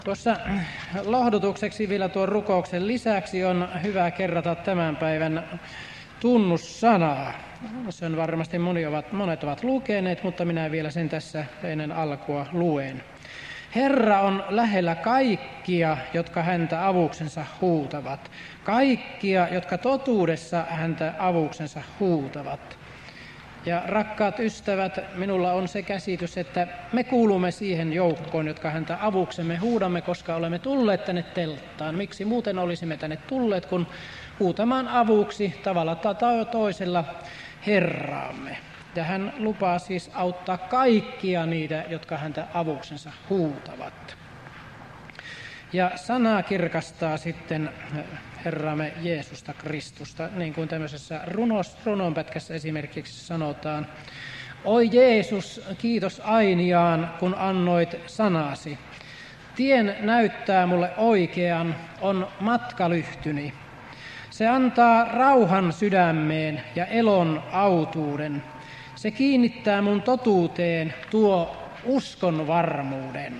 Tuossa lohdutukseksi vielä tuon rukouksen lisäksi on hyvä kerrata tämän päivän tunnussanaa. Sen varmasti monet ovat lukeneet, mutta minä vielä sen tässä ennen alkua luen. Herra on lähellä kaikkia, jotka häntä avuksensa huutavat. Kaikkia, jotka totuudessa häntä avuksensa huutavat. Ja rakkaat ystävät, minulla on se käsitys, että me kuulumme siihen joukkoon, jotka häntä avuksemme huudamme, koska olemme tulleet tänne telttaan. Miksi muuten olisimme tänne tulleet, kun huutamaan avuksi tavalla tai toisella Herraamme. Ja hän lupaa siis auttaa kaikkia niitä, jotka häntä avuksensa huutavat. Ja sana kirkastaa sitten Herramme Jeesusta Kristusta, niin kuin tämmöisessä runonpätkässä esimerkiksi sanotaan. Oi Jeesus, kiitos ainiaan, kun annoit sanasi. Tien näyttää mulle oikean, on matkalyhtyni. Se antaa rauhan sydämeen ja elon autuuden. Se kiinnittää mun totuuteen, tuo uskon varmuuden.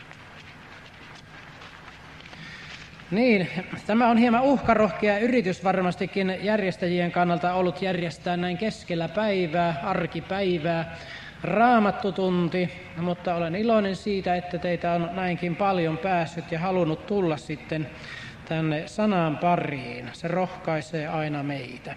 Niin, tämä on hieman uhkarohkea yritys varmastikin järjestäjien kannalta ollut järjestää näin keskellä päivää, arkipäivää, raamattutunti, mutta olen iloinen siitä, että teitä on näinkin paljon päässyt ja halunnut tulla sitten tänne sanan pariin. Se rohkaisee aina meitä.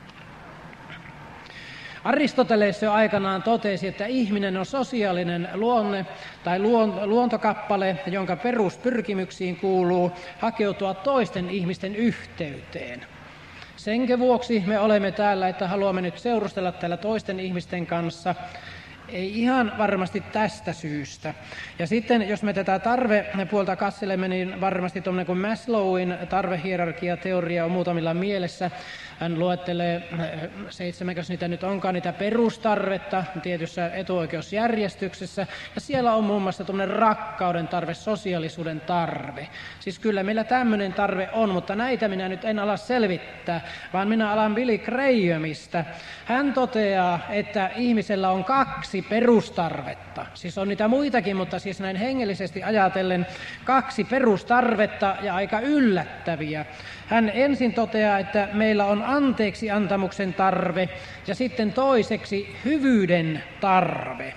Aristoteles jo aikanaan totesi, että ihminen on sosiaalinen luonne tai luontokappale, jonka peruspyrkimyksiin kuuluu hakeutua toisten ihmisten yhteyteen. Senkä vuoksi me olemme täällä, että haluamme nyt seurustella täällä toisten ihmisten kanssa. Ei ihan varmasti tästä syystä. Ja sitten jos me tätä tarvepuolta katselemme, niin varmasti tuommoinen kuin Maslowin tarvehierarkiateoria on muutamilla mielessä. Hän luettelee, 7 niitä nyt onkaan, niitä perustarvetta tietyssä etuoikeusjärjestyksessä. Ja siellä on muun muassa tuommoinen rakkauden tarve, sosiaalisuuden tarve. Siis kyllä meillä tämmöinen tarve on, mutta näitä minä nyt en ala selvittää, vaan minä alan Billy Grahamista. Hän toteaa, että ihmisellä on 2 perustarvetta. Siis on niitä muitakin, mutta siis näin hengellisesti ajatellen 2 perustarvetta ja aika yllättäviä. Hän ensin toteaa, että meillä on anteeksi antamuksen tarve ja sitten toiseksi hyvyyden tarve.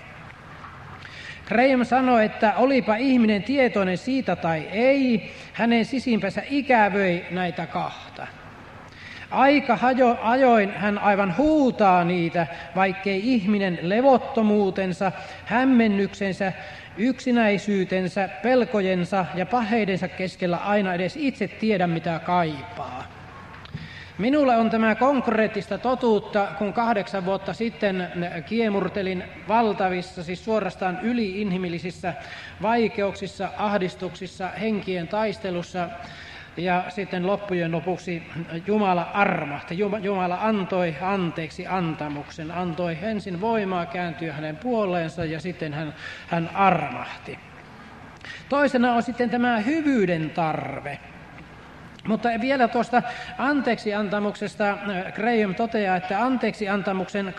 Graham sanoi, että olipa ihminen tietoinen siitä tai ei, hänen sisimpänsä ikävöi näitä 2. Aika ajoin hän aivan huutaa niitä, vaikkei ihminen levottomuutensa, hämmennyksensä, yksinäisyytensä, pelkojensa ja paheidensa keskellä aina edes itse tiedä, mitä kaipaa. Minulle on tämä konkreettista totuutta, kun 8 vuotta sitten kiemurtelin valtavissa, siis suorastaan yliinhimillisissä vaikeuksissa, ahdistuksissa, henkien taistelussa. Ja sitten loppujen lopuksi Jumala armahti. Jumala antoi anteeksi antamuksen, antoi ensin voimaa kääntyä hänen puoleensa ja sitten hän armahti. Toisena on sitten tämä hyvyyden tarve. Mutta vielä tuosta anteeksiantamuksesta Graham toteaa, että anteeksiantamuksen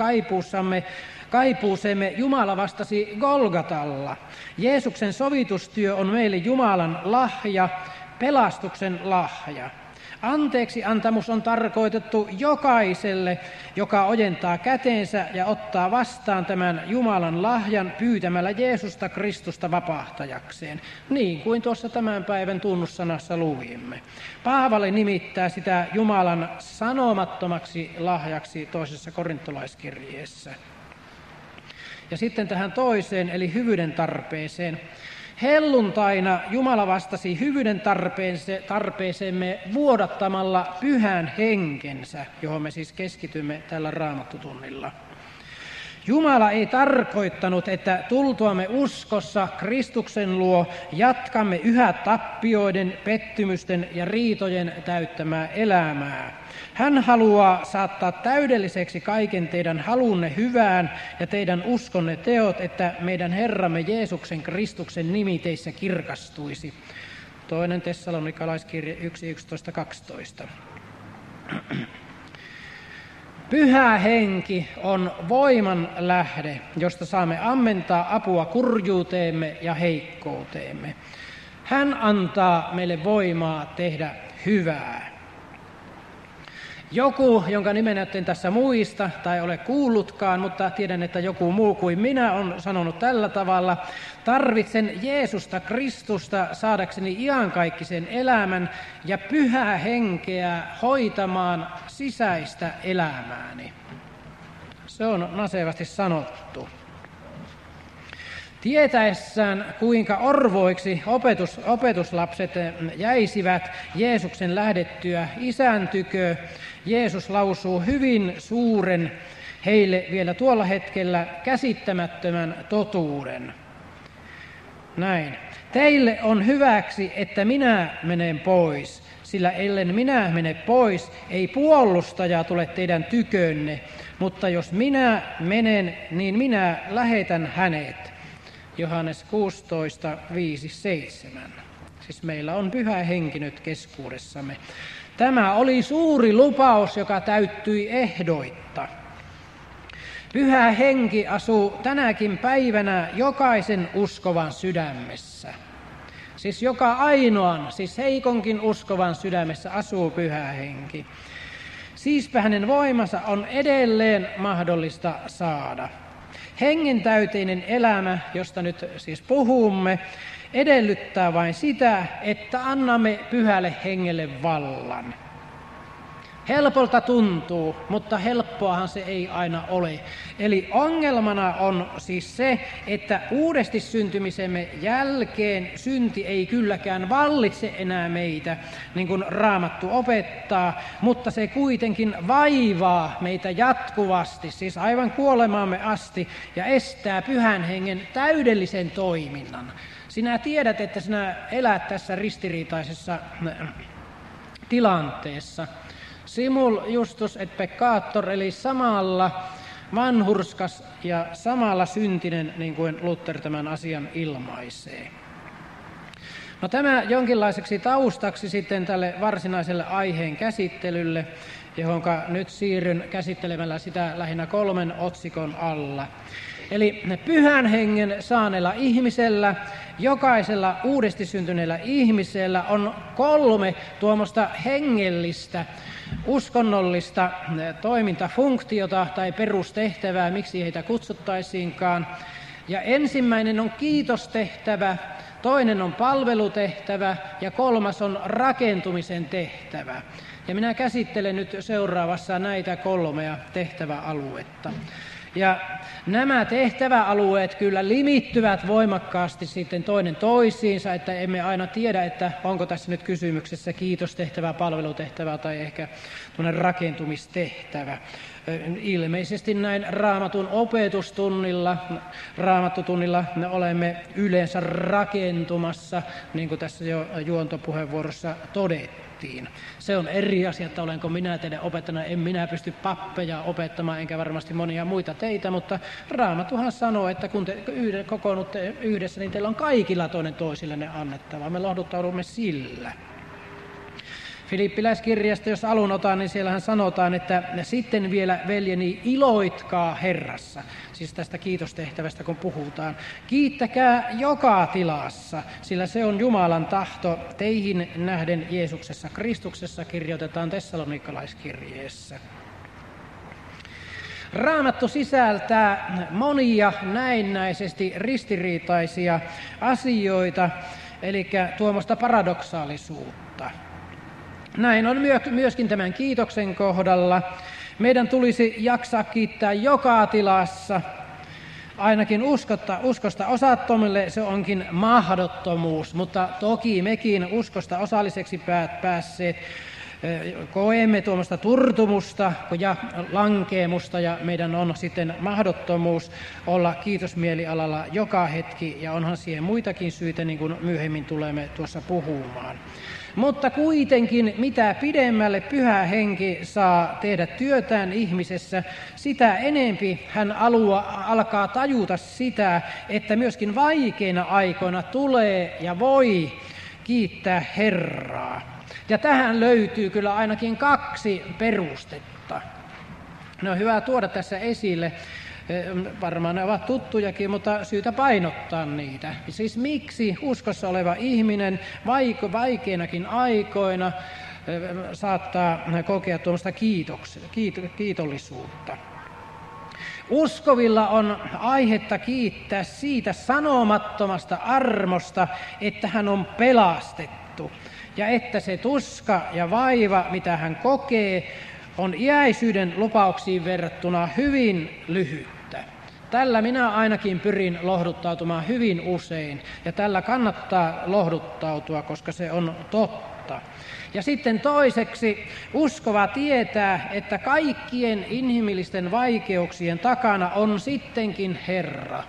kaipuusemme Jumala vastasi Golgatalla. Jeesuksen sovitustyö on meille Jumalan lahja, pelastuksen lahja. Anteeksiantamus on tarkoitettu jokaiselle, joka ojentaa käteensä ja ottaa vastaan tämän Jumalan lahjan pyytämällä Jeesusta Kristusta vapahtajakseen, niin kuin tuossa tämän päivän tunnussanassa luimme. Paavali nimittää sitä Jumalan sanomattomaksi lahjaksi toisessa korintolaiskirjeessä. Ja sitten tähän toiseen, eli hyvyyden tarpeeseen. Helluntaina Jumala vastasi hyvyyden tarpeeseemme vuodattamalla pyhän henkensä, johon me siis keskitymme tällä raamattutunnilla. Jumala ei tarkoittanut, että tultuamme uskossa Kristuksen luo jatkamme yhä tappioiden, pettymysten ja riitojen täyttämää elämää. Hän haluaa saattaa täydelliseksi kaiken teidän halunne hyvään ja teidän uskonne teot, että meidän Herramme Jeesuksen Kristuksen nimi teissä kirkastuisi. 2. Tessalonikalaiskirje 1:11-12. Pyhä henki on voiman lähde, josta saamme ammentaa apua kurjuuteemme ja heikkouteemme. Hän antaa meille voimaa tehdä hyvää. Joku, jonka nimen en tässä muista tai ole kuullutkaan, mutta tiedän, että joku muu kuin minä on sanonut tällä tavalla: tarvitsen Jeesusta Kristusta saadakseni iankaikkisen elämän ja pyhää henkeä hoitamaan sisäistä elämääni. Se on nasevasti sanottu. Tietäessään, kuinka orvoiksi opetuslapset jäisivät Jeesuksen lähdettyä isän tykö, Jeesus lausuu hyvin suuren, heille vielä tuolla hetkellä käsittämättömän totuuden. Näin. Teille on hyväksi, että minä menen pois, sillä ellen minä mene pois, ei puolustaja tule teidän tykönne, mutta jos minä menen, niin minä lähetän hänet. Johannes 16, 5, 7. Siis meillä on Pyhä Henki nyt keskuudessamme. Tämä oli suuri lupaus, joka täyttyi ehdoitta. Pyhä Henki asuu tänäkin päivänä jokaisen uskovan sydämessä. Siis joka ainoan, siis heikonkin uskovan sydämessä asuu Pyhä Henki. Siispä hänen voimansa on edelleen mahdollista saada. Hengentäyteinen elämä, josta nyt siis puhumme, edellyttää vain sitä, että annamme Pyhälle Hengelle vallan. Helpolta tuntuu, mutta helppoahan se ei aina ole. Eli ongelmana on siis se, että uudesti syntymisemme jälkeen synti ei kylläkään vallitse enää meitä, niin kuin Raamattu opettaa, mutta se kuitenkin vaivaa meitä jatkuvasti, siis aivan kuolemaamme asti, ja estää Pyhän Hengen täydellisen toiminnan. Sinä tiedät, että sinä elät tässä ristiriitaisessa tilanteessa. Simul justus et peccator, eli samalla vanhurskas ja samalla syntinen, niin kuin Luther tämän asian ilmaisee. No, tämä jonkinlaiseksi taustaksi sitten tälle varsinaiselle aiheen käsittelylle, johonka nyt siirryn käsittelemällä sitä lähinnä 3 otsikon alla. Eli Pyhän Hengen saaneella ihmisellä, jokaisella uudesti syntyneellä ihmisellä on 3 tuommoista hengellistä, uskonnollista toimintafunktiota tai perustehtävää, miksi heitä kutsuttaisiinkaan. Ja ensimmäinen on kiitostehtävä, toinen on palvelutehtävä ja 3 on rakentumisen tehtävä. Ja minä käsittelen nyt seuraavassa näitä 3 tehtäväaluetta. Ja nämä tehtäväalueet kyllä limittyvät voimakkaasti sitten toinen toisiinsa, että emme aina tiedä, että onko tässä nyt kysymyksessä kiitostehtävä, palvelutehtävä tai ehkä tuollainen rakentumistehtävä. Ilmeisesti näin Raamatun opetustunnilla, Raamattutunnilla me olemme yleensä rakentumassa, niin kuin tässä jo juontopuheenvuorossa todettiin. Se on eri asia, että olenko minä teidän opettajana, en minä pysty pappeja opettamaan, enkä varmasti monia muita teitä, mutta Raamattuhan sanoo, että kun te kokoonnutte yhdessä, niin teillä on kaikilla toinen toisillenne annettavaa. Me lohduttaudumme sillä. Filippiläiskirjasta, jos alun otan, niin siellähän sanotaan, että sitten vielä veljeni iloitkaa Herrassa. Siis tästä kiitostehtävästä kun puhutaan. Kiittäkää joka tilassa, sillä se on Jumalan tahto teihin nähden Jeesuksessa Kristuksessa, kirjoitetaan Tessalonikalaiskirjeessä. Raamattu sisältää monia näennäisesti ristiriitaisia asioita, eli tuommoista paradoksaalisuutta. Näin on myöskin tämän kiitoksen kohdalla. Meidän tulisi jaksaa kiittää joka tilassa. Ainakin uskosta osattomille se onkin mahdottomuus, mutta toki mekin uskosta osalliseksi päässeet koemme tuommoista turtumusta ja lankeemusta, ja meidän on sitten mahdottomuus olla kiitosmielialalla joka hetki, ja onhan siihen muitakin syitä, niin kuin myöhemmin tulemme tuossa puhumaan. Mutta kuitenkin mitä pidemmälle Pyhä Henki saa tehdä työtään ihmisessä, sitä enempi hän alkaa tajuta sitä, että myöskin vaikeina aikoina tulee ja voi kiittää Herraa. Ja tähän löytyy kyllä ainakin 2 perustetta. Ne on hyvä tuoda tässä esille. Varmaan ne ovat tuttujakin, mutta syytä painottaa niitä. Siis miksi uskossa oleva ihminen vaikeinakin aikoina saattaa kokea tuommoista kiitollisuutta? Uskovilla on aihetta kiittää siitä sanomattomasta armosta, että hän on pelastettu ja että se tuska ja vaiva, mitä hän kokee, on iäisyyden lupauksiin verrattuna hyvin lyhyttä. Tällä minä ainakin pyrin lohduttautumaan hyvin usein ja tällä kannattaa lohduttautua, koska se on totta. Ja sitten toiseksi uskova tietää, että kaikkien inhimillisten vaikeuksien takana on sittenkin Herra.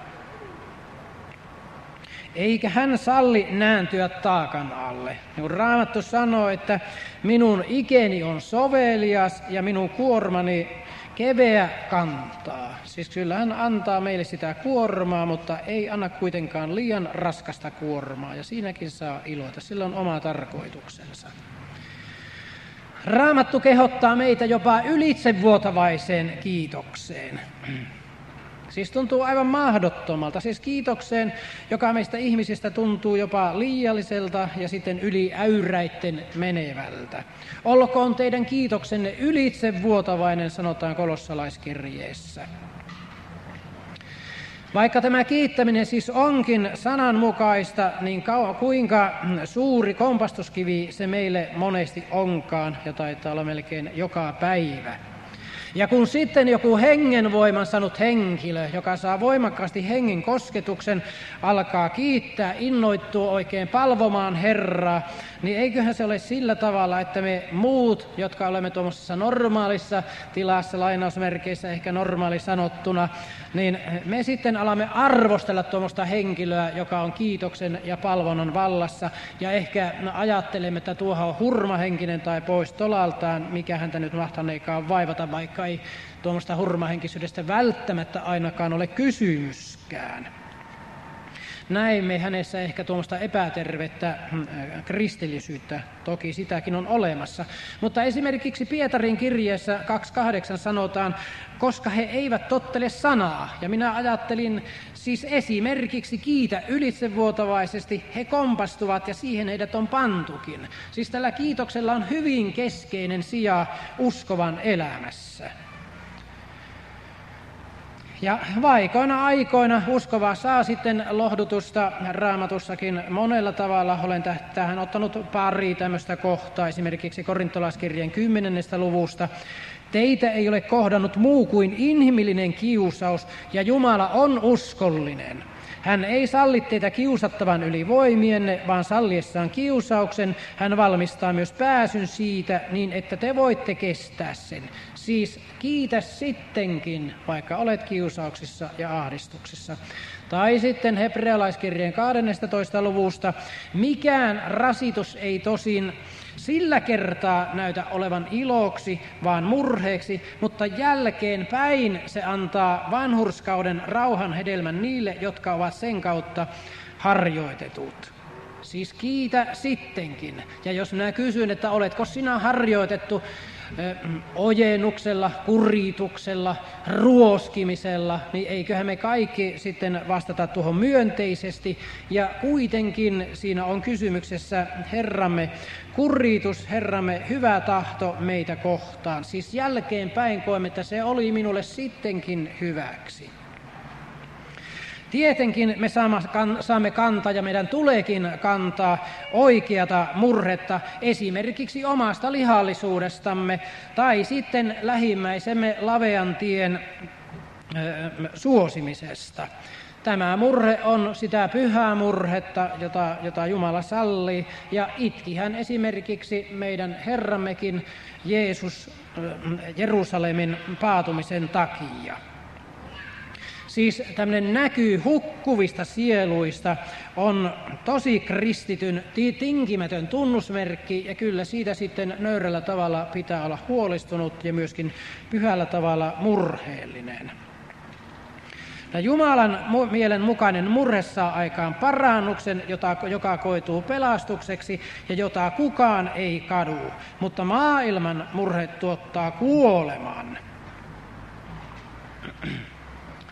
Eikä hän salli nääntyä taakan alle. Niin Raamattu sanoo, että minun ikeni on sovelias ja minun kuormani keveä kantaa. Siis kyllä hän antaa meille sitä kuormaa, mutta ei anna kuitenkaan liian raskasta kuormaa. Ja siinäkin saa iloita, sillä on oma tarkoituksensa. Raamattu kehottaa meitä jopa ylitsevuotavaiseen kiitokseen. Siis tuntuu aivan mahdottomalta. Siis kiitokseen, joka meistä ihmisistä tuntuu jopa liialliselta ja sitten yli äyräitten menevältä. Olkoon teidän kiitoksenne ylitsevuotavainen, sanotaan kolossalaiskirjeessä. Vaikka tämä kiittäminen siis onkin sananmukaista, niin kuinka suuri kompastuskivi se meille monesti onkaan, ja taitaa olla melkein joka päivä. Ja kun sitten joku hengenvoiman saanut henkilö, joka saa voimakkaasti hengen kosketuksen, alkaa kiittää, innoittuu oikein palvomaan Herraa, niin eiköhän se ole sillä tavalla, että me muut, jotka olemme tuommoisessa normaalissa tilassa, lainausmerkeissä ehkä normaali sanottuna, niin me sitten alamme arvostella tuommoista henkilöä, joka on kiitoksen ja palvonnan vallassa, ja ehkä ajattelemme, että tuohan on hurmahenkinen tai pois tolaltaan, mikä häntä nyt mahtaneekaan vaivata, vaikka ei tuommoista hurmahenkisyydestä välttämättä ainakaan ole kysymyskään. Näemme hänessä ehkä tuommoista epätervettä kristillisyyttä, toki sitäkin on olemassa. Mutta esimerkiksi Pietarin kirjeessä 2.8 sanotaan, koska he eivät tottele sanaa. Ja minä ajattelin siis esimerkiksi kiitä ylitsevuotavaisesti, he kompastuvat ja siihen heidät on pantukin. Siis tällä kiitoksella on hyvin keskeinen sija uskovan elämässä. Ja vaikeina aikoina uskova saa sitten lohdutusta. Raamatussakin monella tavalla olen tähän ottanut pari tämmöistä kohtaa, esimerkiksi korintolaiskirjeen 10. luvusta. Teitä ei ole kohdannut muu kuin inhimillinen kiusaus, ja Jumala on uskollinen. Hän ei salli teitä kiusattavan yli voimienne, vaan salliessaan kiusauksen hän valmistaa myös pääsyn siitä, niin että te voitte kestää sen. Siis kiitä sittenkin, vaikka olet kiusauksissa ja ahdistuksissa. Tai sitten hebrealaiskirjeen 12. luvusta, mikään rasitus ei tosin sillä kertaa näytä olevan iloksi, vaan murheeksi, mutta jälkeenpäin se antaa vanhurskauden rauhan hedelmän niille, jotka ovat sen kautta harjoitetut. Siis kiitä sittenkin. Ja jos minä kysyn, että oletko sinä harjoitettu ojennuksella, kurituksella, ruoskimisella, niin eiköhän me kaikki sitten vastata tuohon myönteisesti. Ja kuitenkin siinä on kysymyksessä Herramme kuritus, Herramme hyvä tahto meitä kohtaan. Siis jälkeenpäin koemme, että se oli minulle sittenkin hyväksi. Tietenkin me saamme kantaa ja meidän tuleekin kantaa oikeata murhetta esimerkiksi omasta lihallisuudestamme tai sitten lähimmäisemme lavean tien suosimisesta. Tämä murhe on sitä pyhää murhetta, jota Jumala sallii, ja itkihän esimerkiksi meidän Herrammekin Jeesus Jerusalemin paatumisen takia. Siis tämmöinen näky hukkuvista sieluista on tosi kristityn tinkimätön tunnusmerkki, ja kyllä siitä sitten nöyrällä tavalla pitää olla huolestunut ja myöskin pyhällä tavalla murheellinen. Jumalan mielen mukainen murhe saa aikaan parannuksen, joka koituu pelastukseksi ja jota kukaan ei kadu, mutta maailman murhe tuottaa kuoleman.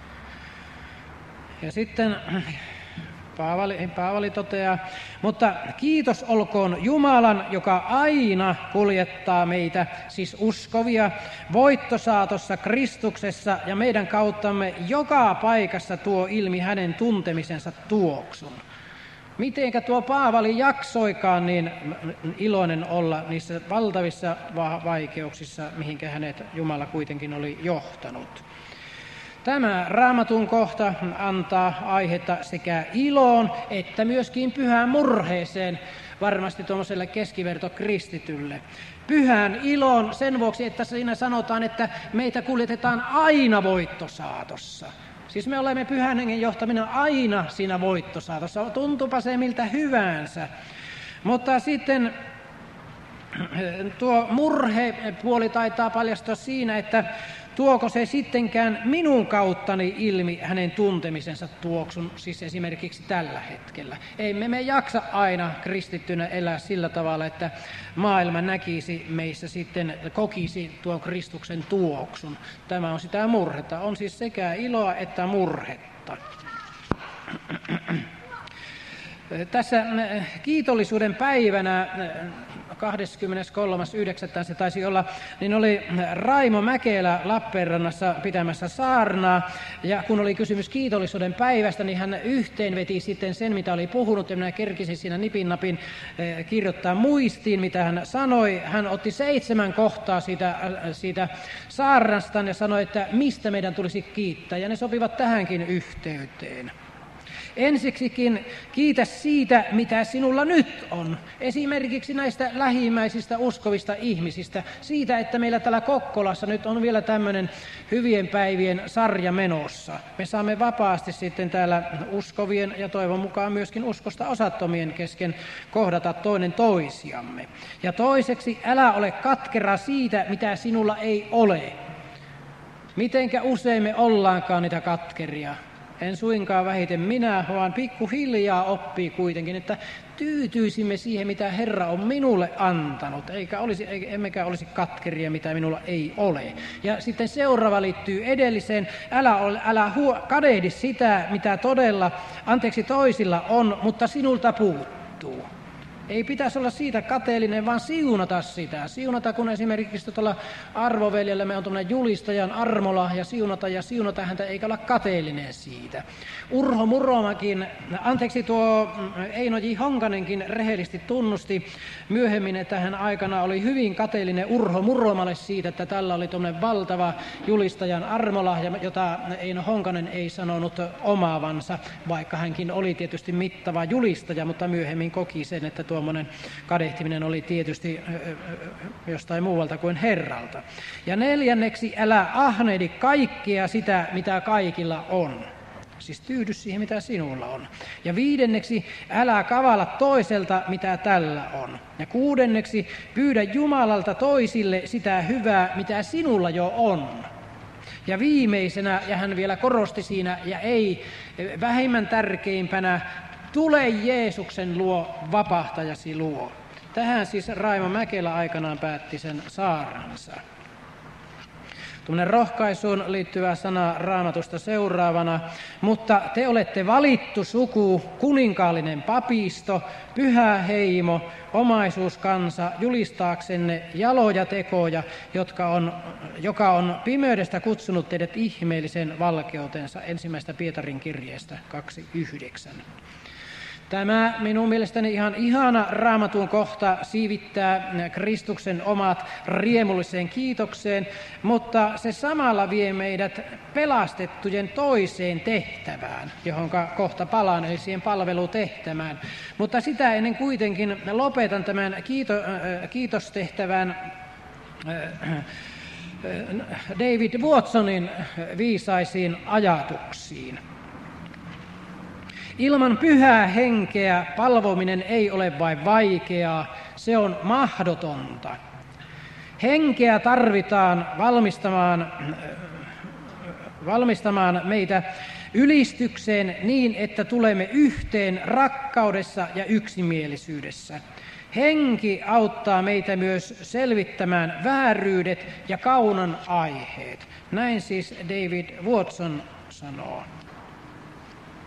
Ja sitten Paavali toteaa, mutta kiitos olkoon Jumalan, joka aina kuljettaa meitä, siis uskovia, voittosaatossa Kristuksessa ja meidän kauttamme joka paikassa tuo ilmi hänen tuntemisensa tuoksun. Mitenkä tuo Paavali jaksoikaan niin iloinen olla niissä valtavissa vaikeuksissa, mihinkä hänet Jumala kuitenkin oli johtanut. Tämä Raamatun kohta antaa aihetta sekä iloon että myöskin pyhään murheeseen, varmasti tuollaiselle keskivertokristitylle. Pyhän iloon sen vuoksi, että siinä sanotaan, että meitä kuljetetaan aina voittosaatossa. Siis me olemme pyhän hengen johtamina aina siinä voittosaatossa, tuntuupa se miltä hyvänsä. Mutta sitten tuo murhepuoli taitaa paljastua siinä, että tuoko se sittenkään minun kauttani ilmi hänen tuntemisensa tuoksun, siis esimerkiksi tällä hetkellä. Emme me jaksa aina kristittynä elää sillä tavalla, että maailma näkisi meissä sitten, kokisi tuon Kristuksen tuoksun. Tämä on sitä murhetta. On siis sekä iloa että murhetta. Tässä kiitollisuuden päivänä 23.9. se taisi olla, niin oli Raimo Mäkelä Lappeenrannassa pitämässä saarnaa, ja kun oli kysymys kiitollisuuden päivästä, niin hän yhteenveti sitten sen, mitä oli puhunut, ja minä kerkisin siinä nipin kirjoittaa muistiin, mitä hän sanoi. Hän otti 7 kohtaa siitä saarnastaan ja sanoi, että mistä meidän tulisi kiittää, ja ne sopivat tähänkin yhteyteen. Ensiksikin kiitä siitä, mitä sinulla nyt on. Esimerkiksi näistä lähimmäisistä uskovista ihmisistä. Siitä, että meillä täällä Kokkolassa nyt on vielä tämmöinen hyvien päivien sarja menossa. Me saamme vapaasti sitten täällä uskovien ja toivon mukaan myöskin uskosta osattomien kesken kohdata toinen toisiamme. Ja toiseksi, älä ole katkera siitä, mitä sinulla ei ole. Mitenkä usein me ollaankaan niitä katkeria? En suinkaan vähiten minä, vaan pikkuhiljaa oppii kuitenkin, että tyytyisimme siihen, mitä Herra on minulle antanut, emmekä olisi katkeria, mitä minulla ei ole. Ja sitten seuraava liittyy edelliseen, älä kadehdi sitä, mitä todella, toisilla on, mutta sinulta puuttuu. Ei pitäisi olla siitä kateellinen, vaan siunata sitä. Siunata, kun esimerkiksi tuolla arvoveljellä me on tuollainen julistajan armolahja, siunata häntä, eikä olla kateellinen siitä. Urho Muromakin, tuo Eino J. Honkanenkin rehellisesti tunnusti myöhemmin, että hän aikana oli hyvin kateellinen Urho Muromalle siitä, että tällä oli tuollainen valtava julistajan armolahja, jota Eino Honkanen ei sanonut omaavansa, vaikka hänkin oli tietysti mittava julistaja, mutta myöhemmin koki sen, että tuommoinen kadehtiminen oli tietysti jostain muualta kuin Herralta. Ja 4. älä ahnehdi kaikkea sitä, mitä kaikilla on. Siis tyydy siihen, mitä sinulla on. Ja 5. älä kavala toiselta, mitä tällä on. Ja 6. pyydä Jumalalta toisille sitä hyvää, mitä sinulla jo on. Ja viimeisenä, ja hän vielä korosti siinä, ja ei vähemmän tärkeimpänä, tule Jeesuksen luo, vapahtajasi luo. Tähän siis Raimo Mäkelä aikanaan päätti sen saarnansa. Tuommoinen rohkaisuun liittyvä sana Raamatusta seuraavana. Mutta te olette valittu suku, kuninkaallinen papisto, pyhä heimo, omaisuuskansa, julistaaksenne jaloja tekoja, joka on pimeydestä kutsunut teidät ihmeelliseen valkeutensa. 1. Pietarin kirjeestä 2.9. Tämä minun mielestäni ihan ihana Raamatun kohta siivittää Kristuksen omat riemulliseen kiitokseen, mutta se samalla vie meidät pelastettujen toiseen tehtävään, johonka kohta palaan, eli siihen palvelutehtävään. Mutta sitä ennen kuitenkin lopetan tämän kiitostehtävän David Watsonin viisaisiin ajatuksiin. Ilman pyhää henkeä palvominen ei ole vain vaikeaa, se on mahdotonta. Henkeä tarvitaan valmistamaan meitä ylistykseen niin, että tulemme yhteen rakkaudessa ja yksimielisyydessä. Henki auttaa meitä myös selvittämään vääryydet ja kaunan aiheet. Näin siis David Watson sanoo.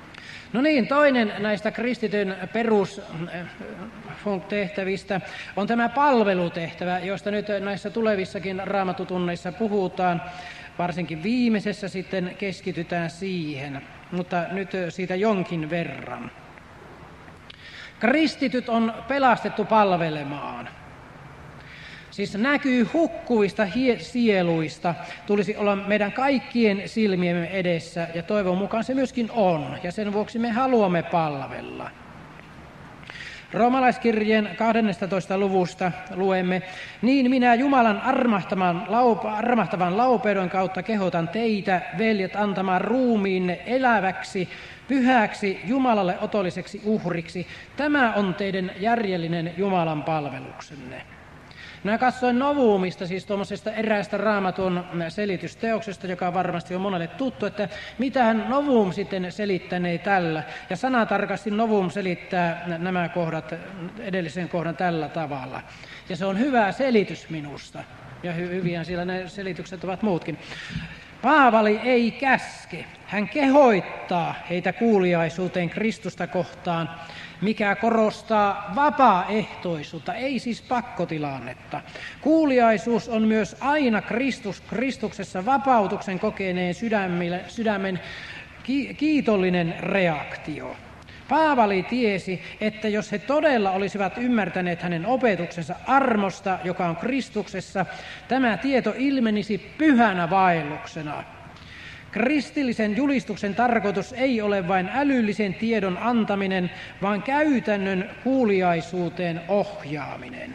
No niin, toinen näistä kristityn perustehtävistä on tämä palvelutehtävä, josta nyt näissä tulevissakin raamatutunneissa puhutaan. Varsinkin viimeisessä sitten keskitytään siihen, mutta nyt siitä jonkin verran. Kristityt on pelastettu palvelemaan. Siis näkyy hukkuvista sieluista tulisi olla meidän kaikkien silmiemme edessä, ja toivon mukaan se myöskin on, ja sen vuoksi me haluamme palvella. Roomalaiskirjeen 12. luvusta luemme, niin minä Jumalan armahtavan laupeuden kautta kehotan teitä, veljet, antamaan ruumiinne eläväksi, pyhäksi, Jumalalle otolliseksi uhriksi. Tämä on teidän järjellinen Jumalan palveluksenne. Minä katsoin Novumista, siis tuommoisesta eräästä Raamatun selitysteoksesta, joka varmasti on monelle tuttu, että mitähän Novum sitten selittänee tällä. Ja sanatarkasti Novum selittää nämä kohdat, edellisen kohdan tällä tavalla. Ja se on hyvä selitys minusta. Ja hyviä siellä ne selitykset ovat muutkin. Paavali ei käske, hän kehoittaa heitä kuuliaisuuteen Kristusta kohtaan, mikä korostaa vapaaehtoisuutta, ei siis pakkotilannetta. Kuuliaisuus on myös aina Kristuksessa vapautuksen kokeneen sydämen kiitollinen reaktio. Paavali tiesi, että jos he todella olisivat ymmärtäneet hänen opetuksensa armosta, joka on Kristuksessa, tämä tieto ilmenisi pyhänä vaelluksena. Kristillisen julistuksen tarkoitus ei ole vain älyllisen tiedon antaminen, vaan käytännön kuuliaisuuteen ohjaaminen.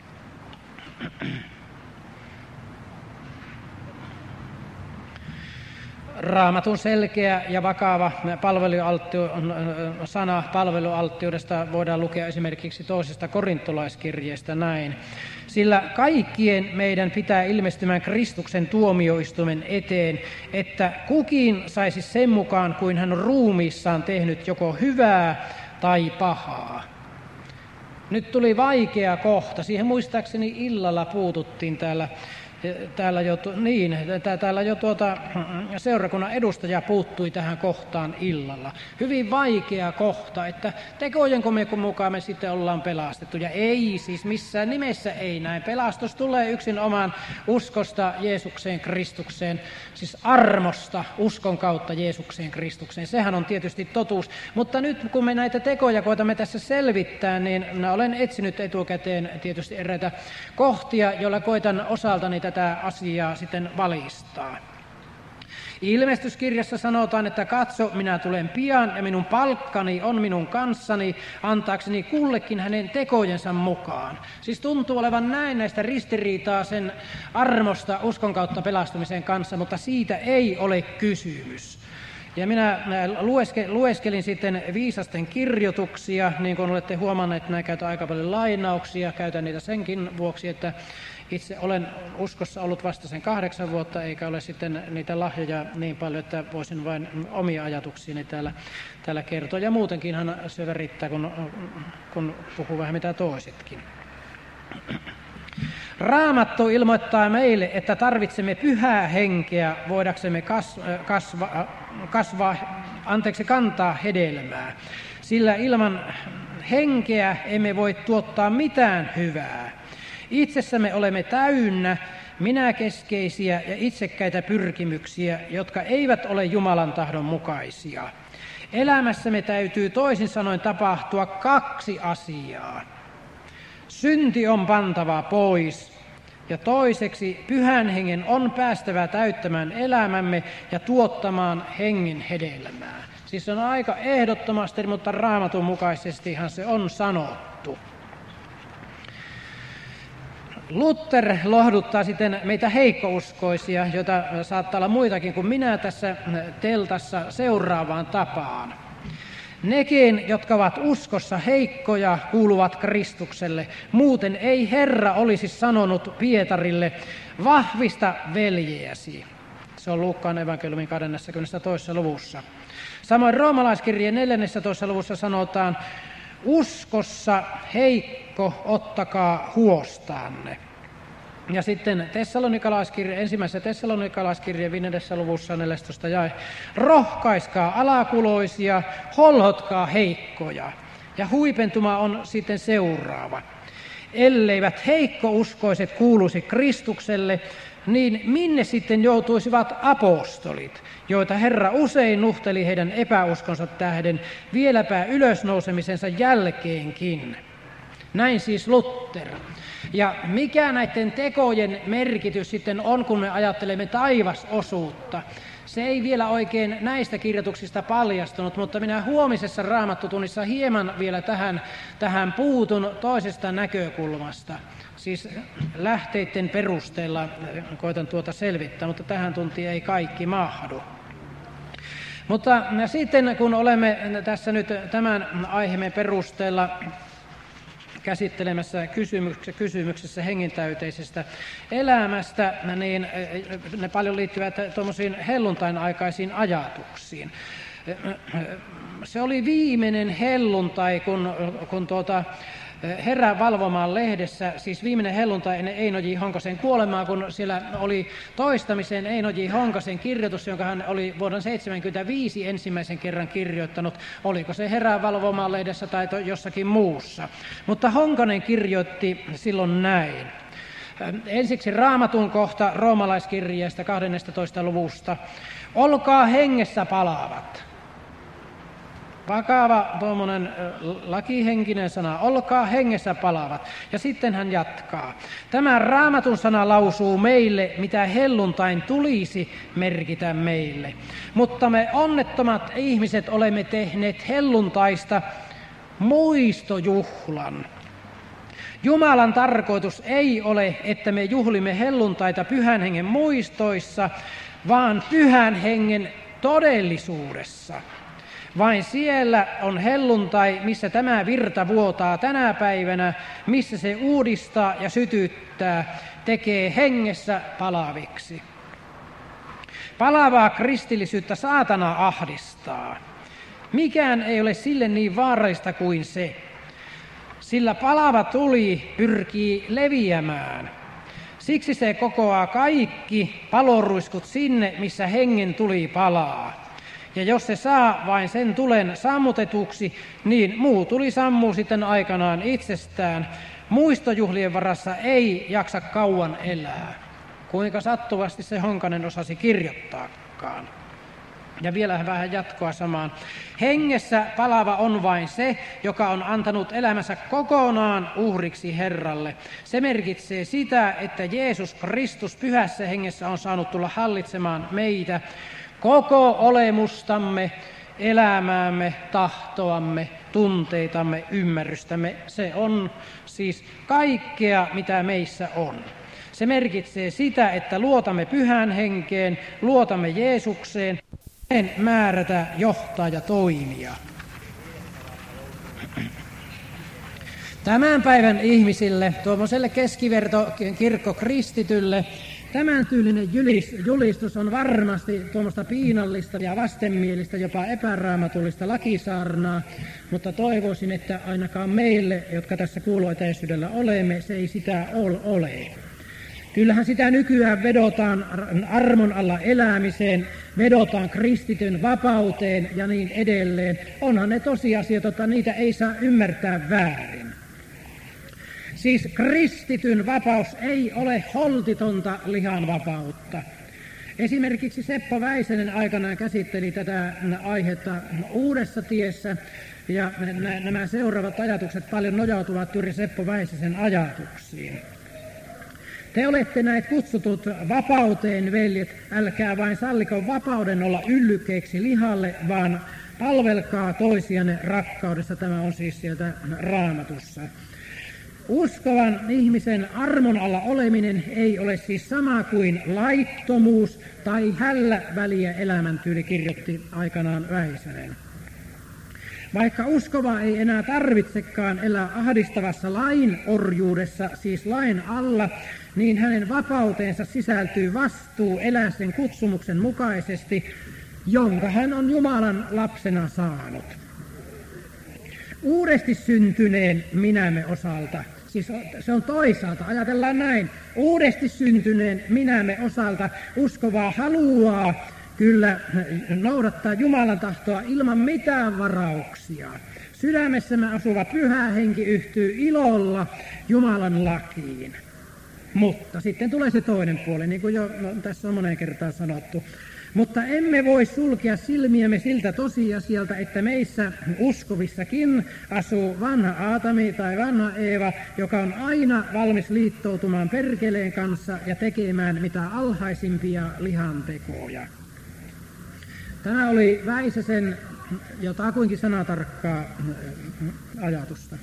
Raamatun selkeä ja vakava sana palvelualttiudesta voidaan lukea esimerkiksi toisesta korintolaiskirjeestä näin. Sillä kaikkien meidän pitää ilmestymään Kristuksen tuomioistuimen eteen, että kukin saisi sen mukaan, kuin hän on ruumiissaan tehnyt joko hyvää tai pahaa. Nyt tuli vaikea kohta. Siihen muistaakseni illalla puututtiin täällä jo seurakunnan edustaja puuttui tähän kohtaan illalla. Hyvin vaikea kohta, että tekojenko me mukaan me sitten ollaan pelastettu. Ja ei, siis missään nimessä ei näin. Pelastus tulee yksin oman uskosta Jeesukseen Kristukseen, siis armosta uskon kautta Jeesukseen Kristukseen. Sehän on tietysti totuus. Mutta nyt kun me näitä tekoja koetamme tässä selvittää, niin minä olen etsinyt etukäteen tietysti eräitä kohtia, joilla koitan osaltani tätä asiaa sitten valistaa. Ilmestyskirjassa sanotaan, että katso, minä tulen pian ja minun palkkani on minun kanssani, antaakseni kullekin hänen tekojensa mukaan. Siis tuntuu olevan näin näistä ristiriitaa sen armosta uskon kautta pelastumisen kanssa, mutta siitä ei ole kysymys. Ja minä lueskelin sitten viisasten kirjoituksia, niin kuin olette huomanneet, minä käytän aika paljon lainauksia, käytän niitä senkin vuoksi, että itse olen uskossa ollut vasta sen 8 vuotta, eikä ole sitten niitä lahjoja niin paljon, että voisin vain omia ajatuksiini täällä kertoa. Ja muutenkinhan se riittää, kun puhuu vähän mitä toisetkin. Raamattu ilmoittaa meille, että tarvitsemme pyhää henkeä voidaksemme kantaa hedelmää, sillä ilman henkeä emme voi tuottaa mitään hyvää. Itsessämme olemme täynnä minäkeskeisiä ja itsekkäitä pyrkimyksiä, jotka eivät ole Jumalan tahdon mukaisia. Elämässämme täytyy toisin sanoen tapahtua 2 asiaa. Synti on pantava pois ja toiseksi pyhän hengen on päästävä täyttämään elämämme ja tuottamaan hengen hedelmää. Siis on aika ehdottomasti, mutta Raamatun mukaisestihan se on sanottu. Luther lohduttaa sitten meitä heikkouskoisia, joita saattaa olla muitakin kuin minä tässä teltassa seuraavaan tapaan. Nekin, jotka ovat uskossa heikkoja, kuuluvat Kristukselle. Muuten ei Herra olisi sanonut Pietarille, vahvista veljeäsi. Se on Luukkaan evankeliumin 22. luvussa. Samoin Roomalaiskirjeen 14. luvussa sanotaan, uskossa heikko, ottakaa huostaanne. Ja sitten ensimmäisessä Tessalonikalaiskirjeen 5. luvussa 14 jae. Rohkaiskaa alakuloisia, holhotkaa heikkoja. Ja huipentuma on sitten seuraava. Elleivät heikkouskoiset kuuluisi Kristukselle, niin minne sitten joutuisivat apostolit, joita Herra usein nuhteli heidän epäuskonsa tähden vieläpä ylösnousemisensa jälkeenkin. Näin siis Luther. Ja mikä näiden tekojen merkitys sitten on, kun me ajattelemme taivasosuutta? Se ei vielä oikein näistä kirjoituksista paljastunut, mutta minä huomisessa Raamattutunnissa hieman vielä tähän puutun toisesta näkökulmasta. Siis lähteiden perusteella koitan tuota selvittää, mutta tähän tuntiin ei kaikki mahdu. Mutta sitten kun olemme tässä nyt tämän aiheemme perusteella käsittelemässä kysymyksessä hengentäyteisestä elämästä, niin ne paljon liittyvät tuommoisiin helluntain aikaisiin ajatuksiin. Se oli viimeinen helluntai, kun Herää valvomaan lehdessä, siis viimeinen helluntai ennen Eino J. Honkasen kuolemaa, kun siellä oli toistamiseen Eino J. Honkasen kirjoitus, jonka hän oli vuonna 1975 ensimmäisen kerran kirjoittanut. Oliko se Herää valvomaan lehdessä tai jossakin muussa. Mutta Honkanen kirjoitti silloin näin. Ensiksi Raamatun kohta roomalaiskirjeestä 12. luvusta. Olkaa hengessä palaavat. Vakava tuommoinen lakihenkinen sana, olkaa hengessä palavat. Ja sitten hän jatkaa. Tämä Raamatun sana lausuu meille, mitä helluntain tulisi merkitä meille. Mutta me onnettomat ihmiset olemme tehneet helluntaista muistojuhlan. Jumalan tarkoitus ei ole, että me juhlimme helluntaita pyhän hengen muistoissa, vaan pyhän hengen todellisuudessa. Vain siellä on helluntai, missä tämä virta vuotaa tänä päivänä, missä se uudistaa ja sytyttää, tekee hengessä palaviksi. Palavaa kristillisyyttä saatana ahdistaa. Mikään ei ole sille niin vaarallista kuin se, sillä palava tuli pyrkii leviämään. Siksi se kokoaa kaikki paloruiskut sinne, missä hengen tuli palaa. Ja jos se saa vain sen tulen sammutetuksi, niin muu tuli sammuu sitten aikanaan itsestään. Muistojuhlien varassa ei jaksa kauan elää. Kuinka sattuvasti se Honkanen osasi kirjoittaakaan. Ja vielä vähän jatkoa samaan. Hengessä palava on vain se, joka on antanut elämänsä kokonaan uhriksi Herralle. Se merkitsee sitä, että Jeesus Kristus pyhässä hengessä on saanut tulla hallitsemaan meitä, koko olemustamme, elämäämme, tahtoamme, tunteitamme, ymmärrystämme. Se on siis kaikkea, mitä meissä on. Se merkitsee sitä, että luotamme pyhään henkeen, luotamme Jeesukseen, hänen määrätä, johtaa ja toimia. Tämän päivän ihmisille, tuommoiselle keskivertokirkkokristitylle, tämän tyylinen julistus on varmasti tuommoista piinallista ja vastenmielistä, jopa epäraamatullista lakisaarnaa, mutta toivoisin, että ainakaan meille, jotka tässä kuuloetäisyydellä olemme, se ei sitä ole. Kyllähän sitä nykyään vedotaan armon alla elämiseen, vedotaan kristityn vapauteen ja niin edelleen. Onhan ne tosiasiat, että niitä ei saa ymmärtää väärin. Siis kristityn vapaus ei ole holtitonta lihanvapautta. Esimerkiksi Seppo Väisänen aikanaan käsitteli tätä aihetta Uudessa tiessä, ja nämä seuraavat ajatukset paljon nojautuvat juuri Seppo Väisäsen ajatuksiin. Te olette näet kutsutut vapauteen, veljet, älkää vain salliko vapauden olla yllykkeeksi lihalle, vaan palvelkaa toisianne rakkaudessa. Tämä on siis sieltä Raamatussa. Uskovan ihmisen armon alla oleminen ei ole siis sama kuin laittomuus tai hällä väliä elämäntyyli, kirjoitti aikanaan Väisänen. Vaikka uskova ei enää tarvitsekaan elää ahdistavassa lain orjuudessa, siis lain alla, niin hänen vapauteensa sisältyy vastuu elää sen kutsumuksen mukaisesti, jonka hän on Jumalan lapsena saanut. Uudesti syntyneen minämme osalta, Siis se on toisaalta, ajatellaan näin, uudesti syntyneen minämme osalta uskovaa haluaa kyllä noudattaa Jumalan tahtoa ilman mitään varauksia. Sydämessämme asuva Pyhä Henki yhtyy ilolla Jumalan lakiin. Mutta sitten tulee se toinen puoli, niin kuin jo tässä on moneen kertaan sanottu. Mutta emme voi sulkea silmiämme siltä tosiasialta, että meissä uskovissakin asuu vanha Aatami tai vanha Eeva, joka on aina valmis liittoutumaan perkeleen kanssa ja tekemään mitä alhaisimpia lihantekoja. Tämä oli Väisäsen jotakuinkin sanatarkkaa ajatusta.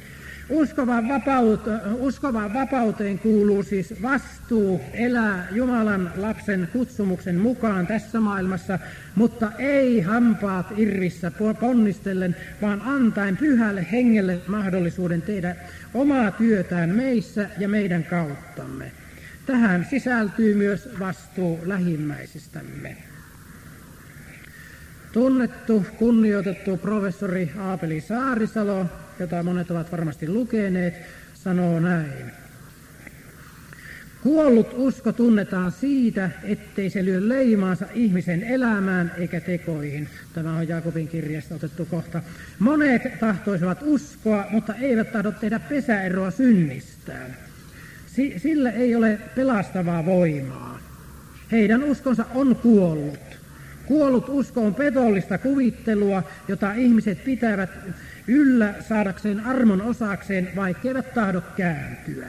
Uskovaan vapauteen kuuluu siis vastuu elää Jumalan lapsen kutsumuksen mukaan tässä maailmassa, mutta ei hampaat irvissä ponnistellen, vaan antaen Pyhälle Hengelle mahdollisuuden tehdä omaa työtään meissä ja meidän kauttamme. Tähän sisältyy myös vastuu lähimmäisistämme. Tunnettu, kunnioitettu professori Aapeli Saarisalo, jota monet ovat varmasti lukeneet, sanoo näin. Kuollut usko tunnetaan siitä, ettei se lyö leimaansa ihmisen elämään eikä tekoihin. Tämä on Jaakobin kirjasta otettu kohta. Monet tahtoisivat uskoa, mutta eivät tahdo tehdä pesäeroa synnistään. Sillä ei ole pelastavaa voimaa. Heidän uskonsa on kuollut. Kuollut usko on petollista kuvittelua, jota ihmiset pitävät yllä saadakseen armon osakseen, vaikkeivät tahdo kääntyä.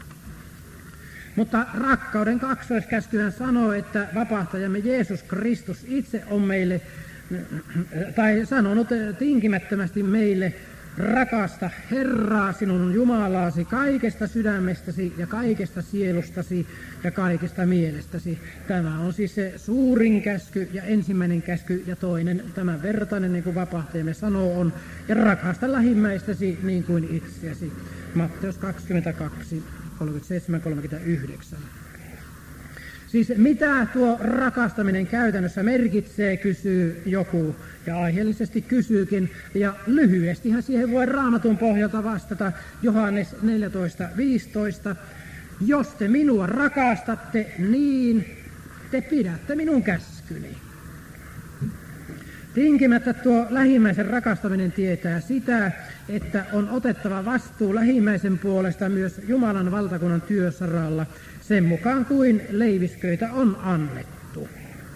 Mutta rakkauden kaksoiskäskyhän sanoo, että vapahtajamme Jeesus Kristus itse on meille, tai sanonut tinkimättömästi meille, rakasta Herraa sinun Jumalaasi kaikesta sydämestäsi ja kaikesta sielustasi ja kaikesta mielestäsi. Tämä on siis se suurin käsky ja ensimmäinen käsky, ja toinen tämän vertainen, niin kuin vapahtajamme sanoo, on ja rakasta lähimmäistäsi niin kuin itseäsi. Matteus 22, 37-39. Siis mitä tuo rakastaminen käytännössä merkitsee, kysyy joku, ja aiheellisesti kysyykin, ja lyhyestihän siihen voi Raamatun pohjalta vastata Johannes 14:15. Jos te minua rakastatte, niin te pidätte minun käskyni. Tinkimättä tuo lähimmäisen rakastaminen tietää sitä, että on otettava vastuu lähimmäisen puolesta myös Jumalan valtakunnan työsaralla, sen mukaan kuin leivisköitä on annettu.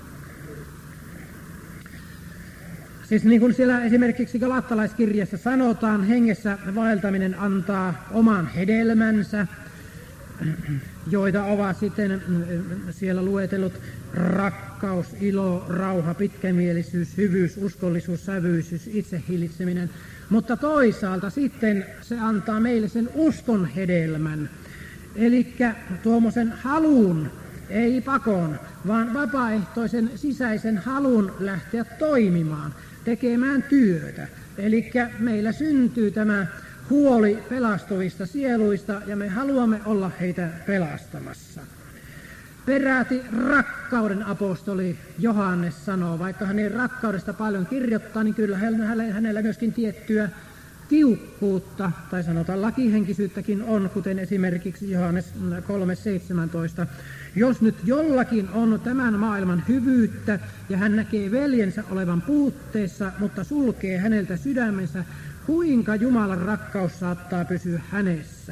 Siis niin kuin siellä esimerkiksi Galattalaiskirjassa sanotaan, hengessä vaeltaminen antaa oman hedelmänsä, joita ovat sitten siellä luetellut rakkaus, ilo, rauha, pitkämielisyys, hyvyys, uskollisuus, sävyisyys, itsehillitseminen. Mutta toisaalta sitten se antaa meille sen uskon hedelmän, eli tuommoisen halun, ei pakon, vaan vapaaehtoisen sisäisen halun lähteä toimimaan, tekemään työtä. Eli meillä syntyy tämä huoli pelastuvista sieluista, ja me haluamme olla heitä pelastamassa. Peräti rakkauden apostoli Johannes sanoo, vaikka hän ei rakkaudesta paljon kirjoittaa, niin kyllä hänellä myöskin tiettyä tiukkuutta, tai sanotaan lakihenkisyyttäkin on, kuten esimerkiksi Johannes 3:17. Jos nyt jollakin on tämän maailman hyvyyttä, ja hän näkee veljensä olevan puutteessa, mutta sulkee häneltä sydämensä, kuinka Jumalan rakkaus saattaa pysyä hänessä?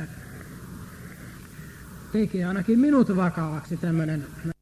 Tekee ainakin minut vakavaksi tämmöinen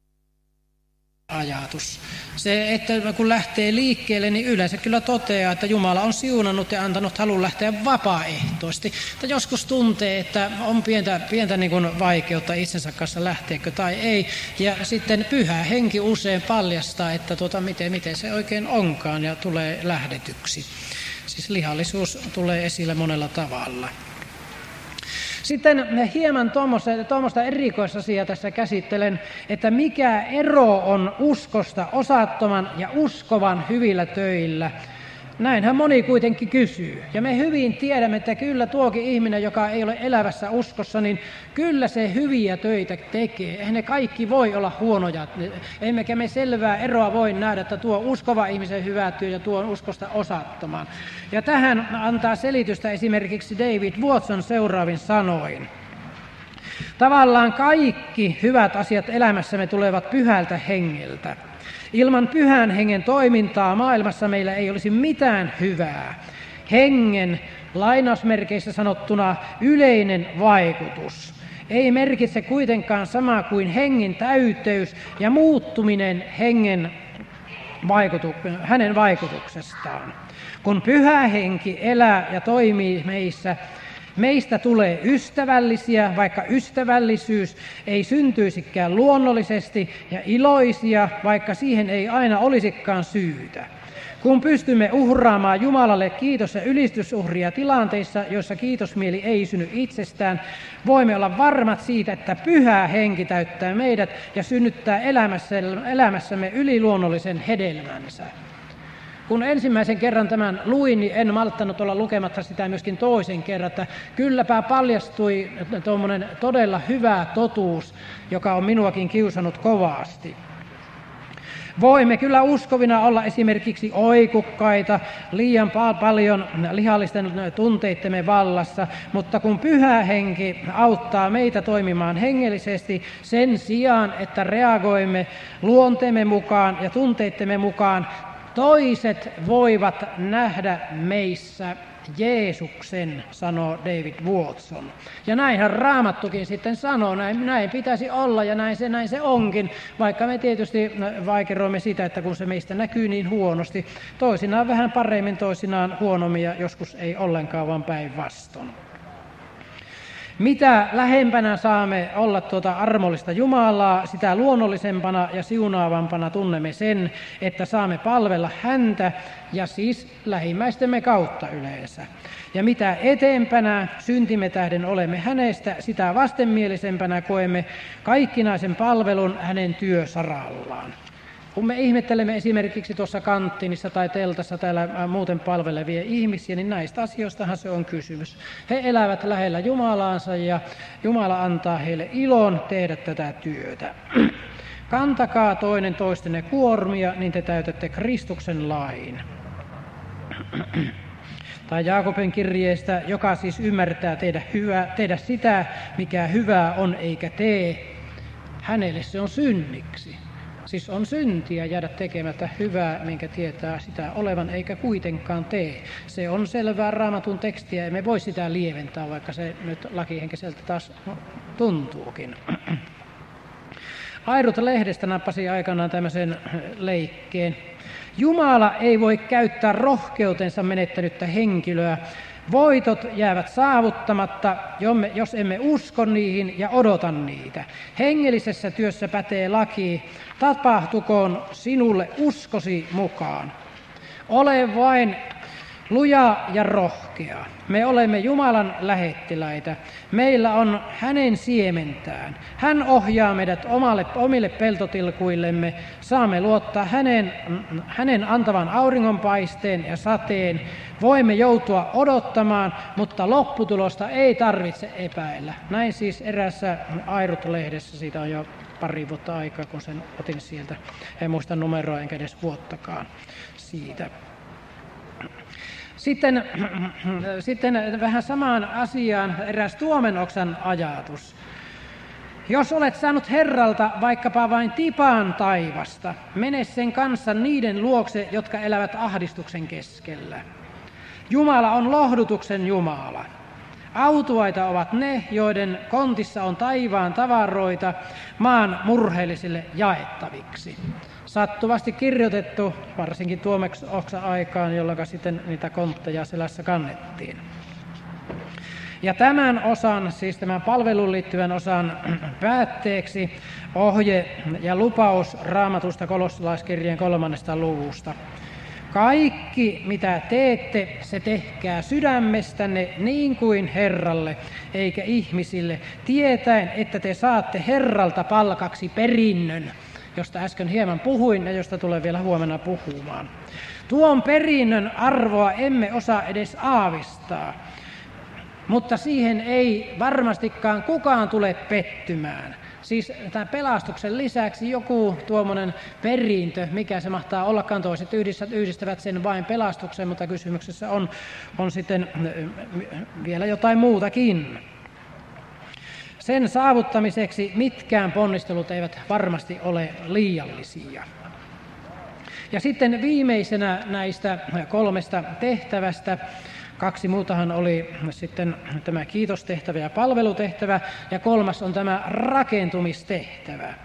ajatus. Se, että kun lähtee liikkeelle, niin yleensä kyllä toteaa, että Jumala on siunannut ja antanut halun lähteä vapaaehtoisesti. Mutta joskus tuntee, että on pientä niin kuin vaikeutta itsensä kanssa lähteekö tai ei. Ja sitten Pyhä Henki usein paljastaa, että miten se oikein onkaan, ja tulee lähdetyksi. Siis lihallisuus tulee esille monella tavalla. Sitten hieman tuommoista erikoisasiaa tässä käsittelen, että mikä ero on uskosta osattoman ja uskovan hyvillä töillä. Näinhän moni kuitenkin kysyy. Ja me hyvin tiedämme, että kyllä tuokin ihminen, joka ei ole elävässä uskossa, niin kyllä se hyviä töitä tekee. Eihän ne kaikki voi olla huonoja. Emmekä me selvää eroa voi nähdä, että tuo uskova ihmisen hyvä työ ja tuo on uskosta osattoman. Ja tähän antaa selitystä esimerkiksi David Watson seuraavin sanoin. Tavallaan kaikki hyvät asiat elämässämme tulevat pyhältä hengeltä. Ilman pyhän hengen toimintaa maailmassa meillä ei olisi mitään hyvää. Hengen, lainausmerkeissä sanottuna, yleinen vaikutus ei merkitse kuitenkaan samaa kuin hengen täyteys ja muuttuminen hänen vaikutuksestaan. Kun pyhä henki elää ja toimii meissä, meistä tulee ystävällisiä, vaikka ystävällisyys ei syntyisikään luonnollisesti, ja iloisia, vaikka siihen ei aina olisikaan syytä. Kun pystymme uhraamaan Jumalalle kiitos- ja ylistysuhria tilanteissa, joissa kiitosmieli ei synny itsestään, voimme olla varmat siitä, että pyhä henki täyttää meidät ja synnyttää elämässämme yliluonnollisen hedelmänsä. Kun ensimmäisen kerran tämän luin, niin en malttanut olla lukematta sitä myöskin toisen kerran, että kylläpä paljastui tuommoinen todella hyvä totuus, joka on minuakin kiusannut kovasti. Voimme kyllä uskovina olla esimerkiksi oikukkaita, liian paljon lihallisten tunteittemme vallassa, mutta kun pyhä henki auttaa meitä toimimaan hengellisesti sen sijaan, että reagoimme luonteemme mukaan ja tunteittemme mukaan, toiset voivat nähdä meissä Jeesuksen, sanoo David Watson. Ja näinhän Raamattukin sitten sanoo, näin pitäisi olla ja näin se onkin, vaikka me tietysti vaikeroimme sitä, että kun se meistä näkyy niin huonosti, toisinaan vähän paremmin, toisinaan huonommin ja joskus ei ollenkaan, vaan päinvastoin. Mitä lähempänä saamme olla tuota armollista Jumalaa, sitä luonnollisempana ja siunaavampana tunnemme sen, että saamme palvella häntä ja siis lähimmäistemme kautta yleensä. Ja mitä eteenpänä syntimme tähden olemme hänestä, sitä vastenmielisempänä koemme kaikkinaisen palvelun hänen työsarallaan. Kun me ihmettelemme esimerkiksi tuossa kanttiinissa tai teltassa täällä muuten palvelevia ihmisiä, niin näistä asioistahan se on kysymys. He elävät lähellä Jumalaansa ja Jumala antaa heille ilon tehdä tätä työtä. Kantakaa toinen toistenne kuormia, niin te täytätte Kristuksen lain. Tai Jaakobin kirjeestä, joka siis ymmärtää tehdä sitä, mikä hyvää on eikä tee, hänelle se on synniksi. Siis on syntiä jäädä tekemättä hyvää, minkä tietää sitä olevan, eikä kuitenkaan tee. Se on selvää Raamatun tekstiä, emme voi sitä lieventää, vaikka se nyt lakihenkiseltä taas tuntuukin. Airut-lehdestä nappasi aikanaan tämmöisen leikkeen. Jumala ei voi käyttää rohkeutensa menettänyttä henkilöä. Voitot jäävät saavuttamatta, jos emme usko niihin ja odota niitä. Hengellisessä työssä pätee laki, tapahtukoon sinulle uskosi mukaan. Ole vain luja ja rohkea. Me olemme Jumalan lähettiläitä. Meillä on hänen siementään. Hän ohjaa meidät omille peltotilkuillemme. Saamme luottaa hänen antavan auringonpaisteen ja sateen. Voimme joutua odottamaan, mutta lopputulosta ei tarvitse epäillä. Näin siis eräässä Airut-lehdessä, siitä on jo pari vuotta aikaa, kun sen otin sieltä. En muista numeroa enkä edes vuottakaan siitä. Sitten vähän samaan asiaan eräs Tuomenoksan ajatus. Jos olet saanut Herralta vaikkapa vain tipan taivasta, mene sen kanssa niiden luokse, jotka elävät ahdistuksen keskellä. Jumala on lohdutuksen Jumala. Autuaita ovat ne, joiden kontissa on taivaan tavaroita maan murheellisille jaettaviksi. Sattuvasti kirjoitettu, varsinkin Tuomenoksa-aikaan, jolloin sitten niitä kontteja selässä kannettiin. Ja tämän osan, siis tämän palveluun liittyvän osan päätteeksi ohje ja lupaus Raamatusta kolossalaiskirjeen 3. luvusta. Kaikki, mitä teette, se tehkää sydämestänne niin kuin Herralle, eikä ihmisille, tietäen, että te saatte Herralta palkaksi perinnön, josta äsken hieman puhuin ja josta tulen vielä huomenna puhumaan. Tuon perinnön arvoa emme osaa edes aavistaa, mutta siihen ei varmastikaan kukaan tule pettymään. Siis tämän pelastuksen lisäksi joku tuommoinen perintö, mikä se mahtaa ollakaan, toiset yhdistävät sen vain pelastukseen, mutta kysymyksessä on sitten vielä jotain muutakin. Sen saavuttamiseksi mitkään ponnistelut eivät varmasti ole liiallisia. Ja sitten viimeisenä näistä 3 tehtävästä, 2 muutahan oli sitten tämä kiitostehtävä ja palvelutehtävä, ja 3 on tämä rakentumistehtävä.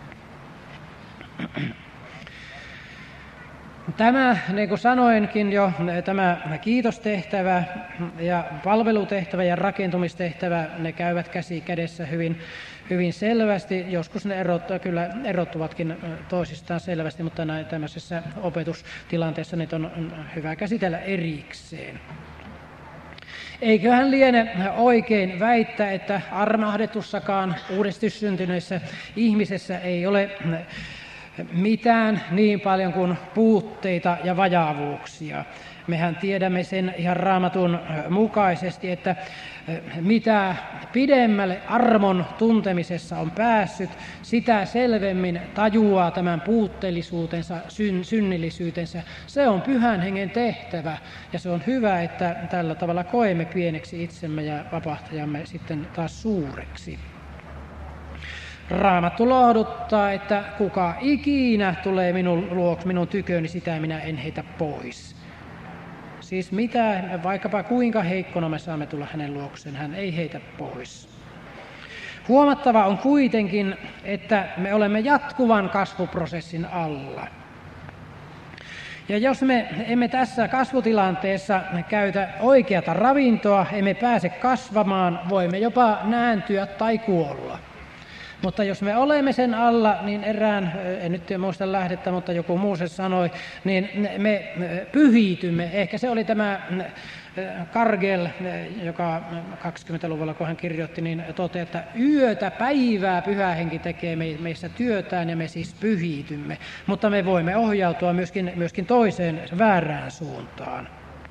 Tämä, niin kuin sanoinkin jo, tämä kiitostehtävä ja palvelutehtävä ja rakentumistehtävä, ne käyvät käsi kädessä hyvin selvästi. Joskus ne kyllä erottuvatkin toisistaan selvästi, mutta näin tämmöisessä opetustilanteessa niitä on hyvä käsitellä erikseen. Eiköhän liene oikein väittää, että armahdetussakaan uudesti syntyneessä ihmisessä ei ole mitään niin paljon kuin puutteita ja vajaavuuksia. Mehän tiedämme sen ihan Raamatun mukaisesti, että mitä pidemmälle armon tuntemisessa on päässyt, sitä selvemmin tajuaa tämän puutteellisuutensa, synnillisyytensä. Se on Pyhän Hengen tehtävä, ja se on hyvä, että tällä tavalla koemme pieneksi itsemme ja vapahtajamme sitten taas suureksi. Raamattu lohduttaa, että kuka ikinä tulee minun tyköni, sitä minä en heitä pois. Siis vaikkapa kuinka heikkona me saamme tulla hänen luokseen, hän ei heitä pois. Huomattava on kuitenkin, että me olemme jatkuvan kasvuprosessin alla. Ja jos me emme tässä kasvutilanteessa käytä oikeata ravintoa, emme pääse kasvamaan, voimme jopa nääntyä tai kuolla. Mutta jos me olemme sen alla, niin en nyt muista lähdettä, mutta joku muu se sanoi, niin me pyhitymme. Ehkä se oli tämä Kargel, joka 20-luvulla, kun hän kirjoitti, niin toteaa, että yötä päivää Pyhä Henki tekee meissä työtään ja me siis pyhitymme. Mutta me voimme ohjautua myöskin toiseen väärään suuntaan.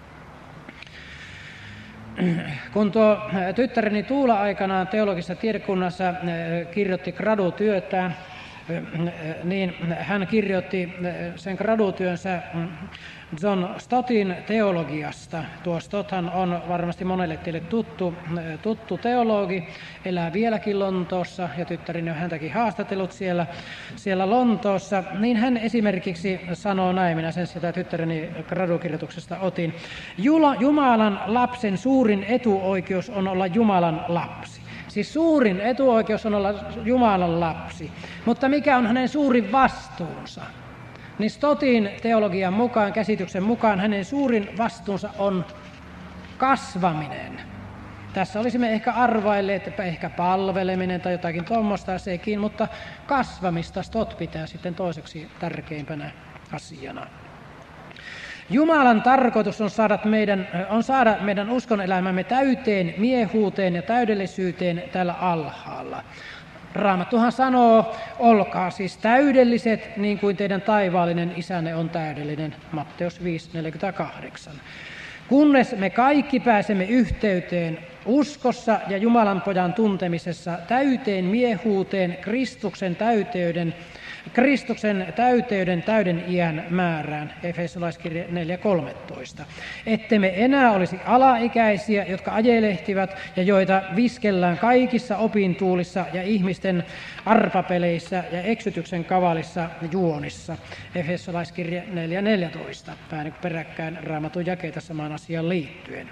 Kun tuo tyttäreni Tuula aikanaan teologisessa tiedekunnassa kirjoitti gradutyötään, niin hän kirjoitti sen gradutyönsä John Stottin teologiasta. Tuo Stotthan on varmasti monelle teille tuttu teologi, elää vieläkin Lontoossa ja tyttäreni on häntäkin haastatellut siellä Lontoossa. Niin hän esimerkiksi sanoo näin, minä sen sitä tyttäreni gradukirjoituksesta otin. Jumalan lapsen suurin etuoikeus on olla Jumalan lapsi. Siis suurin etuoikeus on olla Jumalan lapsi, mutta mikä on hänen suurin vastuunsa? Niin Stottin teologian mukaan, käsityksen mukaan, hänen suurin vastuunsa on kasvaminen. Tässä olisimme ehkä arvailleet, että ehkä palveleminen tai jotakin tuommoista sekin, mutta kasvamista Stott pitää sitten toiseksi tärkeimpänä asiana. Jumalan tarkoitus on saada meidän uskonelämämme täyteen miehuuteen ja täydellisyyteen täällä alhaalla. Raamattuhan sanoo, olkaa siis täydelliset niin kuin teidän taivaallinen isänne on täydellinen, Matteus 5:48. Kunnes me kaikki pääsemme yhteyteen uskossa ja Jumalan pojan tuntemisessa täyteen miehuuteen, Kristuksen täyteyden täyden iän määrään, Efesolaiskirje 4:13. Ettemme enää olisi alaikäisiä, jotka ajelehtivat ja joita viskellään kaikissa opintuulissa ja ihmisten arpapeleissä ja eksytyksen kavalissa juonissa, Efesolaiskirje 4:14. Vähän peräkkäin Raamatun jakeita samaan asiaan liittyen.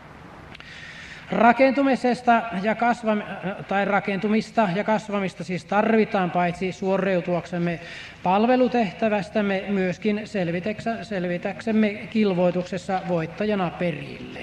Rakentumista ja kasvamista siis tarvitaan paitsi suoriutuaksemme palvelutehtävästämme, myöskin selvitäksemme kilvoituksessa voittajana perille.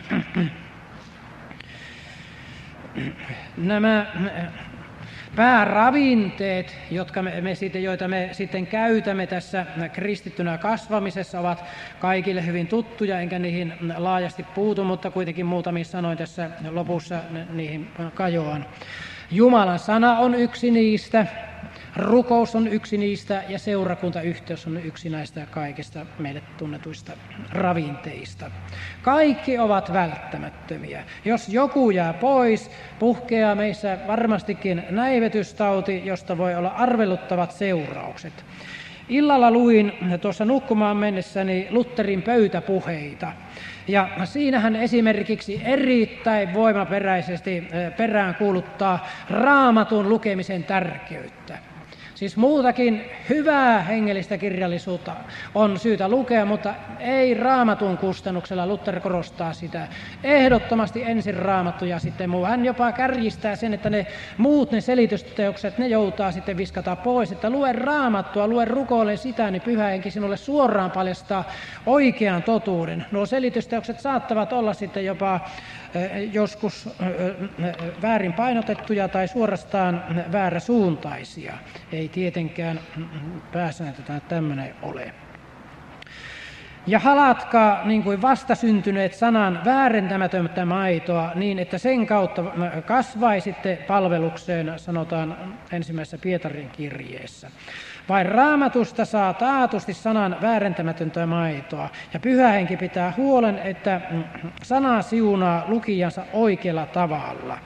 Nämä pääravinteet, joita me sitten käytämme tässä kristittynä kasvamisessa, ovat kaikille hyvin tuttuja, enkä niihin laajasti puutu, mutta kuitenkin muutamin sanoin tässä lopussa niihin kajoan. Jumalan sana on yksi niistä. rukous on yksi niistä ja seurakuntayhteys on yksi näistä kaikista meille tunnetuista ravinteista. Kaikki ovat välttämättömiä. Jos joku jää pois, puhkeaa meissä varmastikin näivetystauti, josta voi olla arveluttavat seuraukset. Illalla luin tuossa nukkumaan mennessäni Lutherin pöytäpuheita. Ja siinähän esimerkiksi erittäin voimaperäisesti peräänkuuluttaa Raamatun lukemisen tärkeyttä. Siis muutakin hyvää hengellistä kirjallisuutta on syytä lukea, mutta ei Raamatun kustannuksella. Luther korostaa sitä. Ehdottomasti ensin Raamattu ja sitten muu. Hän jopa kärjistää sen, että ne selitysteokset, ne joutaa sitten viskata pois. Että lue Raamattua, lue rukoile sitä, niin Pyhä Henki sinulle suoraan paljastaa oikean totuuden. Nuo selitysteokset saattavat olla sitten jopa joskus väärin painotettuja tai suorastaan vääräsuuntaisia. Ei tietenkään pääsääntöisesti tämmöinen ole. Ja halatkaa niin kuin vastasyntyneet sanan väärentämätöntä maitoa niin, että sen kautta kasvaisitte palvelukseen, sanotaan ensimmäisessä Pietarin kirjeessä. Vain Raamatusta saa taatusti sanan väärentämätöntä maitoa, ja Pyhä Henki pitää huolen, että sana siunaa lukijansa oikealla tavalla.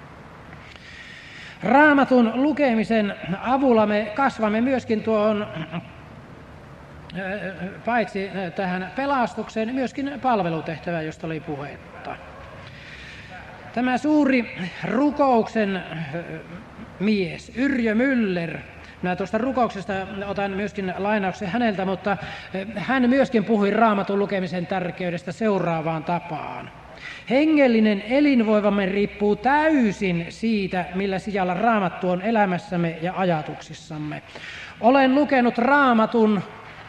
Raamatun lukemisen avulla me kasvamme myöskin tuohon, paitsi tähän pelastukseen, myöskin palvelutehtävään, josta oli puhetta. Tämä suuri rukouksen mies, Yrjö Müller, minä tuosta rukouksesta otan myöskin lainauksen häneltä, mutta hän myöskin puhui Raamatun lukemisen tärkeydestä seuraavaan tapaan. Hengellinen elinvoimamme riippuu täysin siitä, millä sijalla Raamattu on elämässämme ja ajatuksissamme. Olen lukenut Raamatun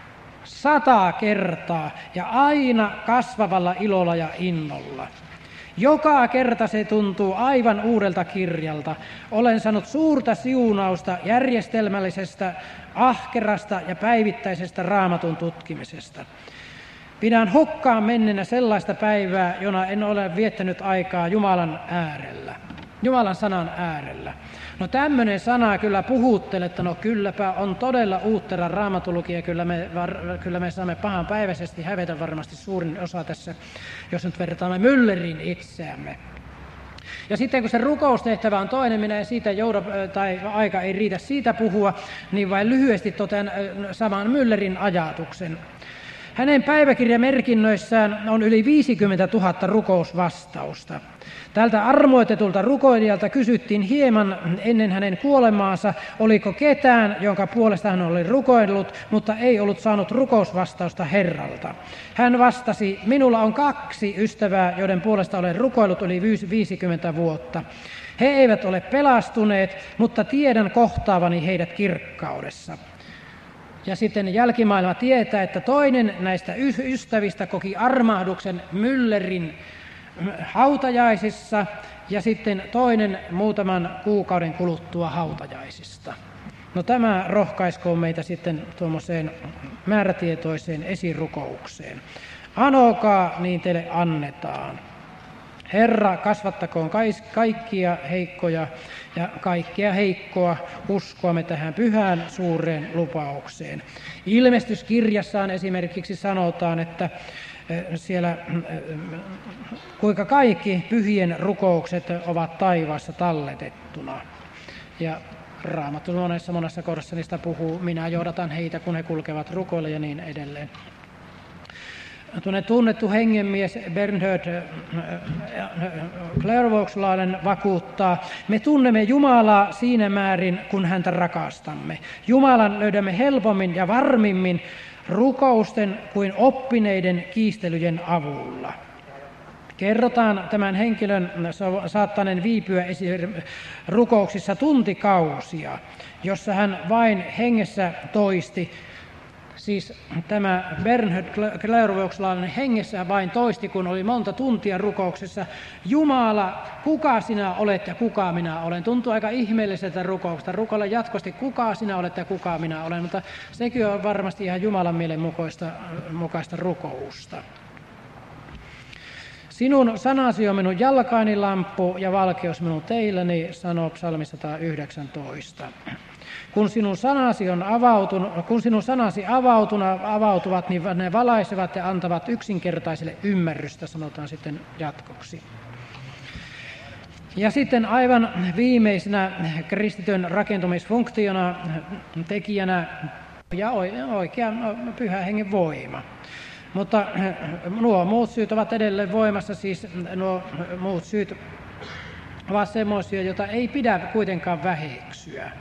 100 kertaa ja aina kasvavalla ilolla ja innolla. Joka kerta se tuntuu aivan uudelta kirjalta. Olen saanut suurta siunausta järjestelmällisestä, ahkerasta ja päivittäisestä Raamatun tutkimisesta. Pidän hukkaan menneenä sellaista päivää, jona en ole viettänyt aikaa Jumalan äärellä, Jumalan sanan äärellä. No tämmöinen sana kyllä puhuttelee, että no kylläpä on todella uuttera raamatulukija, kyllä me saamme pahanpäiväisesti hävetä varmasti suurin osa tässä, jos nyt vertaamme Müllerin itseämme. Ja sitten kun se rukoustehtävä on toinen, minä en siitä jouda, tai aika ei riitä siitä puhua, niin vain lyhyesti totean saman Müllerin ajatuksen. Hänen päiväkirjamerkinnöissään on yli 50 000 rukousvastausta. Tältä armoitetulta rukoilijalta kysyttiin hieman ennen hänen kuolemaansa, oliko ketään, jonka puolesta hän oli rukoillut, mutta ei ollut saanut rukousvastausta Herralta. Hän vastasi, minulla on 2 ystävää, joiden puolesta olen rukoillut yli 50 vuotta. He eivät ole pelastuneet, mutta tiedän kohtaavani heidät kirkkaudessa. Ja sitten jälkimaailma tietää, että toinen näistä ystävistä koki armahduksen Müllerin hautajaisissa ja sitten toinen muutaman kuukauden kuluttua hautajaisista. No tämä rohkaiskoon meitä sitten tuommoiseen määrätietoiseen esirukoukseen. Anokaa, niin teille annetaan. Herra, kasvattakoon kaikkia heikkoja ja kaikkea heikkoa uskoamme tähän pyhään suureen lupaukseen. Ilmestyskirjassaan esimerkiksi sanotaan, että siellä kuinka kaikki pyhien rukoukset ovat taivaassa talletettuna. Ja Raamattu monessa kohdassa niistä puhuu, minä johdatan heitä, kun he kulkevat rukoille ja niin edelleen. Tunnettu hengenmies Bernhard Clairvaux-lainen vakuuttaa, me tunnemme Jumalaa siinä määrin, kun häntä rakastamme. Jumalan löydämme helpommin ja varmimmin rukousten kuin oppineiden kiistelyjen avulla. Kerrotaan tämän henkilön saattaneen viipyä rukouksissa tuntikausia, jossa hän vain hengessä toisti. Siis tämä Bernhard Clairvaux-lainen hengessä vain toisti, kun oli monta tuntia rukouksessa. Jumala, kuka sinä olet ja kuka minä olen? Tuntuu aika ihmeelliseltä rukouksesta. Rukoilla jatkuvasti, kuka sinä olet ja kuka minä olen. Mutta sekin on varmasti ihan Jumalan mielen mukaista rukousta. Sinun sanasi on minun jalkaini lamppu ja valkeus minun teilläni, sanoo psalmi 119. Kun sinun sanasi avautuvat, niin ne valaisevat ja antavat yksinkertaiselle ymmärrystä, sanotaan sitten jatkoksi. Ja sitten aivan viimeisenä kristityn rakentumisfunktiona, tekijänä ja oikea Pyhän Hengen voima. Mutta nuo muut syyt ovat edelleen voimassa, siis nuo muut syyt ovat semmoisia, joita ei pidä kuitenkaan väheksyä.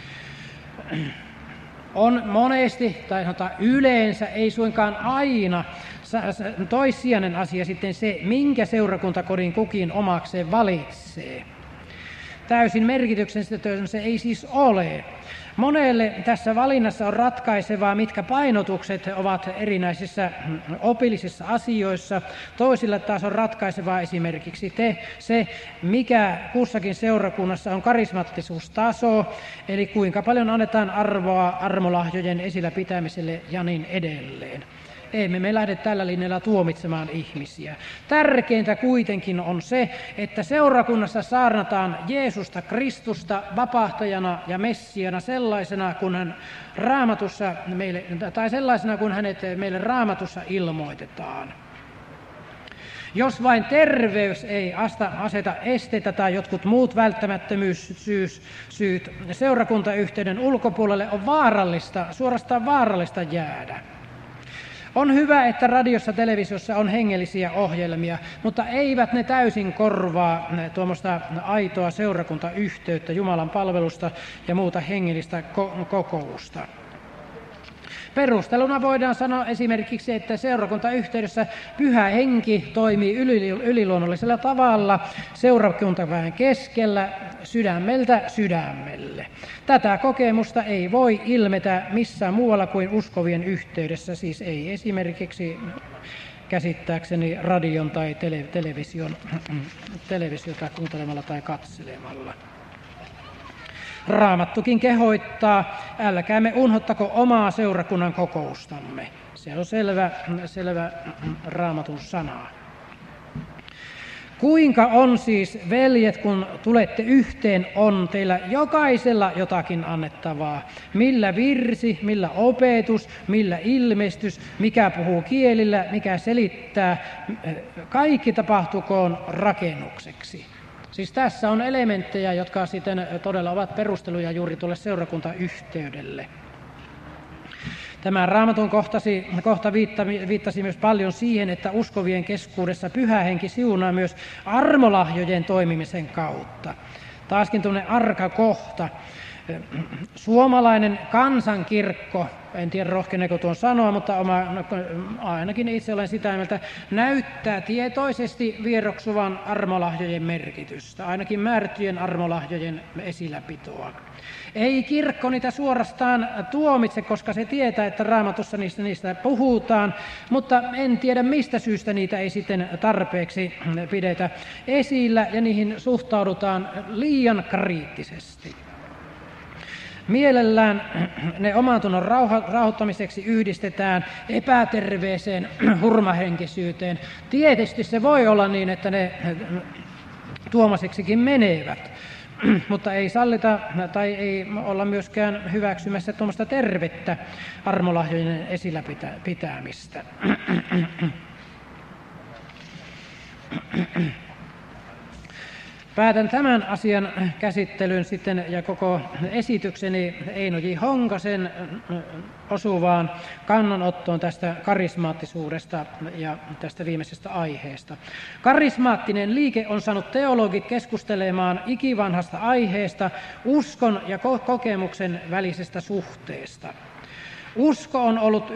On monesti, tai sanotaan yleensä, ei suinkaan aina, toissijainen asia sitten se, minkä seurakuntakodin kukin omakseen valitsee. Täysin merkityksetön se ei siis ole. Monelle tässä valinnassa on ratkaisevaa, mitkä painotukset ovat erinäisissä opillisissa asioissa. Toisilla taas on ratkaisevaa esimerkiksi se, mikä kussakin seurakunnassa on karismaattisuustaso, eli kuinka paljon annetaan arvoa armolahjojen esillä pitämiselle ja niin edelleen. Emme me lähde tällä linjalla tuomitsemaan ihmisiä. Tärkeintä kuitenkin on se, että seurakunnassa saarnataan Jeesusta Kristusta vapahtajana ja Messiana sellaisena, kun hän Raamatussa meille, tai sellaisena, kun hänet meille Raamatussa ilmoitetaan. Jos vain terveys ei aseta esteitä tai jotkut muut välttämättömyyssyyt, seurakuntayhteyden ulkopuolelle on suorastaan vaarallista jäädä. On hyvä, että radiossa ja televisiossa on hengellisiä ohjelmia, mutta eivät ne täysin korvaa tuommoista aitoa seurakuntayhteyttä, Jumalan palvelusta ja muuta hengellistä kokousta. Perusteluna voidaan sanoa esimerkiksi, että seurakuntayhteydessä Pyhä Henki toimii yliluonnollisella tavalla seurakuntaväen keskellä sydämeltä sydämelle. Tätä kokemusta ei voi ilmetä missään muualla kuin uskovien yhteydessä, siis ei esimerkiksi käsittääkseni radion tai televisiota kuuntelemalla tai katselemalla. Raamattukin kehoittaa, älkäämme unhottako omaa seurakunnan kokoustamme. Se on selvä Raamatun sana. Kuinka on siis, veljet, kun tulette yhteen, on teillä jokaisella jotakin annettavaa. Millä virsi, millä opetus, millä ilmestys, mikä puhuu kielillä, mikä selittää, kaikki tapahtukoon rakennukseksi. Siis tässä on elementtejä, jotka sitten todella ovat perusteluja juuri tuolle seurakuntayhteydelle. Tämä Raamatun kohta viittasi myös paljon siihen, että uskovien keskuudessa Pyhä Henki siunaa myös armolahjojen toimimisen kautta. Taaskin tuommoinen arka kohta. Suomalainen kansankirkko, en tiedä rohkeneeko tuon sanoa, mutta ainakin itse olen sitä mieltä, näyttää tietoisesti vieroksuvan armolahjojen merkitystä, ainakin määrättyjen armolahjojen esilläpitoa. Ei kirkko niitä suorastaan tuomitse, koska se tietää, että Raamatussa niistä puhutaan, mutta en tiedä mistä syystä niitä ei sitten tarpeeksi pidetä esillä ja niihin suhtaudutaan liian kriittisesti. Mielellään ne omantunnon rauhoittamiseksi yhdistetään epäterveeseen hurmahenkisyyteen. Tietysti se voi olla niin, että ne tuomiseksikin menevät, mutta ei sallita tai ei olla myöskään hyväksymässä tuommoista tervettä armolahjojen esillä pitämistä. Päätän tämän asian käsittelyn sitten ja koko esitykseni Eino J. Honkasen osuvaan kannanottoon tästä karismaattisuudesta ja tästä viimeisestä aiheesta. Karismaattinen liike on saanut teologit keskustelemaan ikivanhasta aiheesta, uskon ja kokemuksen välisestä suhteesta. Usko on ollut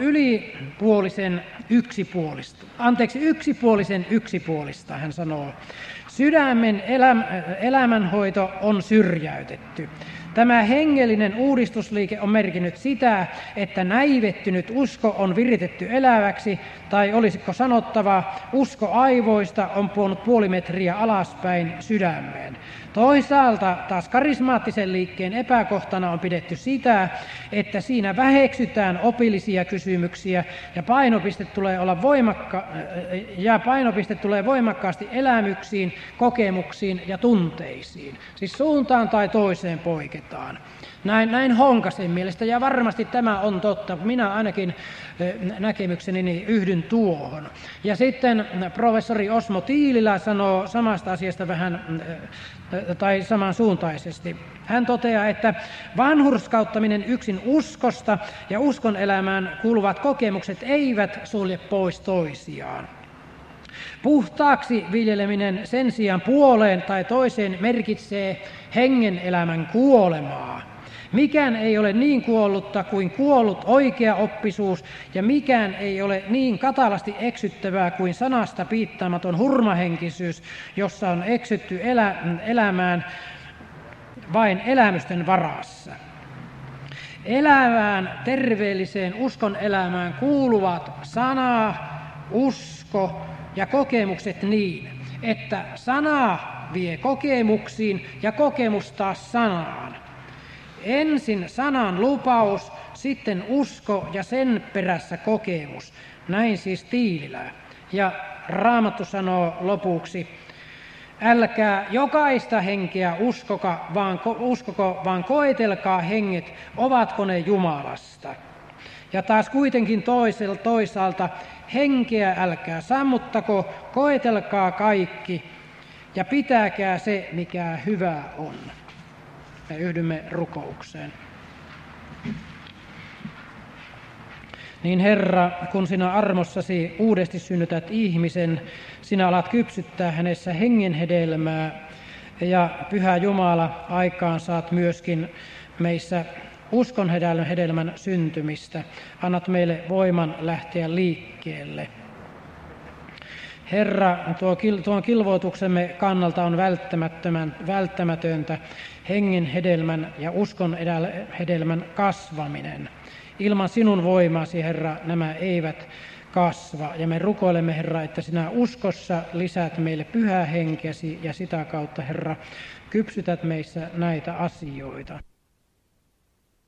yksipuolisen yksipuolista, hän sanoo. Sydämen elämänhoito on syrjäytetty. Tämä hengellinen uudistusliike on merkinnyt sitä, että näivettynyt usko on viritetty eläväksi, tai olisiko sanottava, usko aivoista on puonut puoli metriä alaspäin sydämeen. Toisaalta taas karismaattisen liikkeen epäkohtana on pidetty sitä, että siinä väheksytään opillisia kysymyksiä ja painopiste tulee voimakkaasti elämyksiin, kokemuksiin ja tunteisiin. Siis suuntaan tai toiseen poiketaan. Näin Honkasen mielestä, ja varmasti tämä on totta. Minä ainakin näkemykseni yhdyn tuohon. Ja sitten professori Osmo Tiililä sanoo samasta asiasta vähän tai samansuuntaisesti. Hän toteaa, että vanhurskauttaminen yksin uskosta ja uskon elämään kuuluvat kokemukset eivät sulje pois toisiaan. Puhtaaksi viljeleminen sen sijaan puoleen tai toiseen merkitsee hengen elämän kuolemaa. Mikään ei ole niin kuollutta kuin kuollut oikea oppisuus, ja mikään ei ole niin katalasti eksyttävää kuin sanasta piittaamaton hurmahenkisyys, jossa on eksytty elämään vain elämysten varassa. Elävään, terveelliseen uskon elämään kuuluvat sana, usko ja kokemukset niin, että sana vie kokemuksiin ja kokemus taas sanaan. Ensin sanan lupaus, sitten usko ja sen perässä kokemus. Näin siis Tiililä. Ja Raamattu sanoo lopuksi, älkää jokaista henkeä uskoko, vaan koetelkaa henget, ovatko ne Jumalasta. Ja taas kuitenkin toisaalta henkeä älkää sammuttako, koetelkaa kaikki ja pitäkää se, mikä hyvä on. Me yhdymme rukoukseen. Niin Herra, kun sinä armossasi uudesti synnytät ihmisen, sinä alat kypsyttää hänessä hengen hedelmää, ja Pyhä Jumala, aikaan saat myöskin meissä uskon hedelmän syntymistä. Annat meille voiman lähteä liikkeelle. Herra, tuon kilvoituksemme kannalta on välttämätöntä hengen hedelmän ja uskon hedelmän kasvaminen. Ilman sinun voimasi, Herra, nämä eivät kasva. Ja me rukoilemme, Herra, että sinä uskossa lisäät meille pyhää henkeäsi ja sitä kautta, Herra, kypsytät meissä näitä asioita.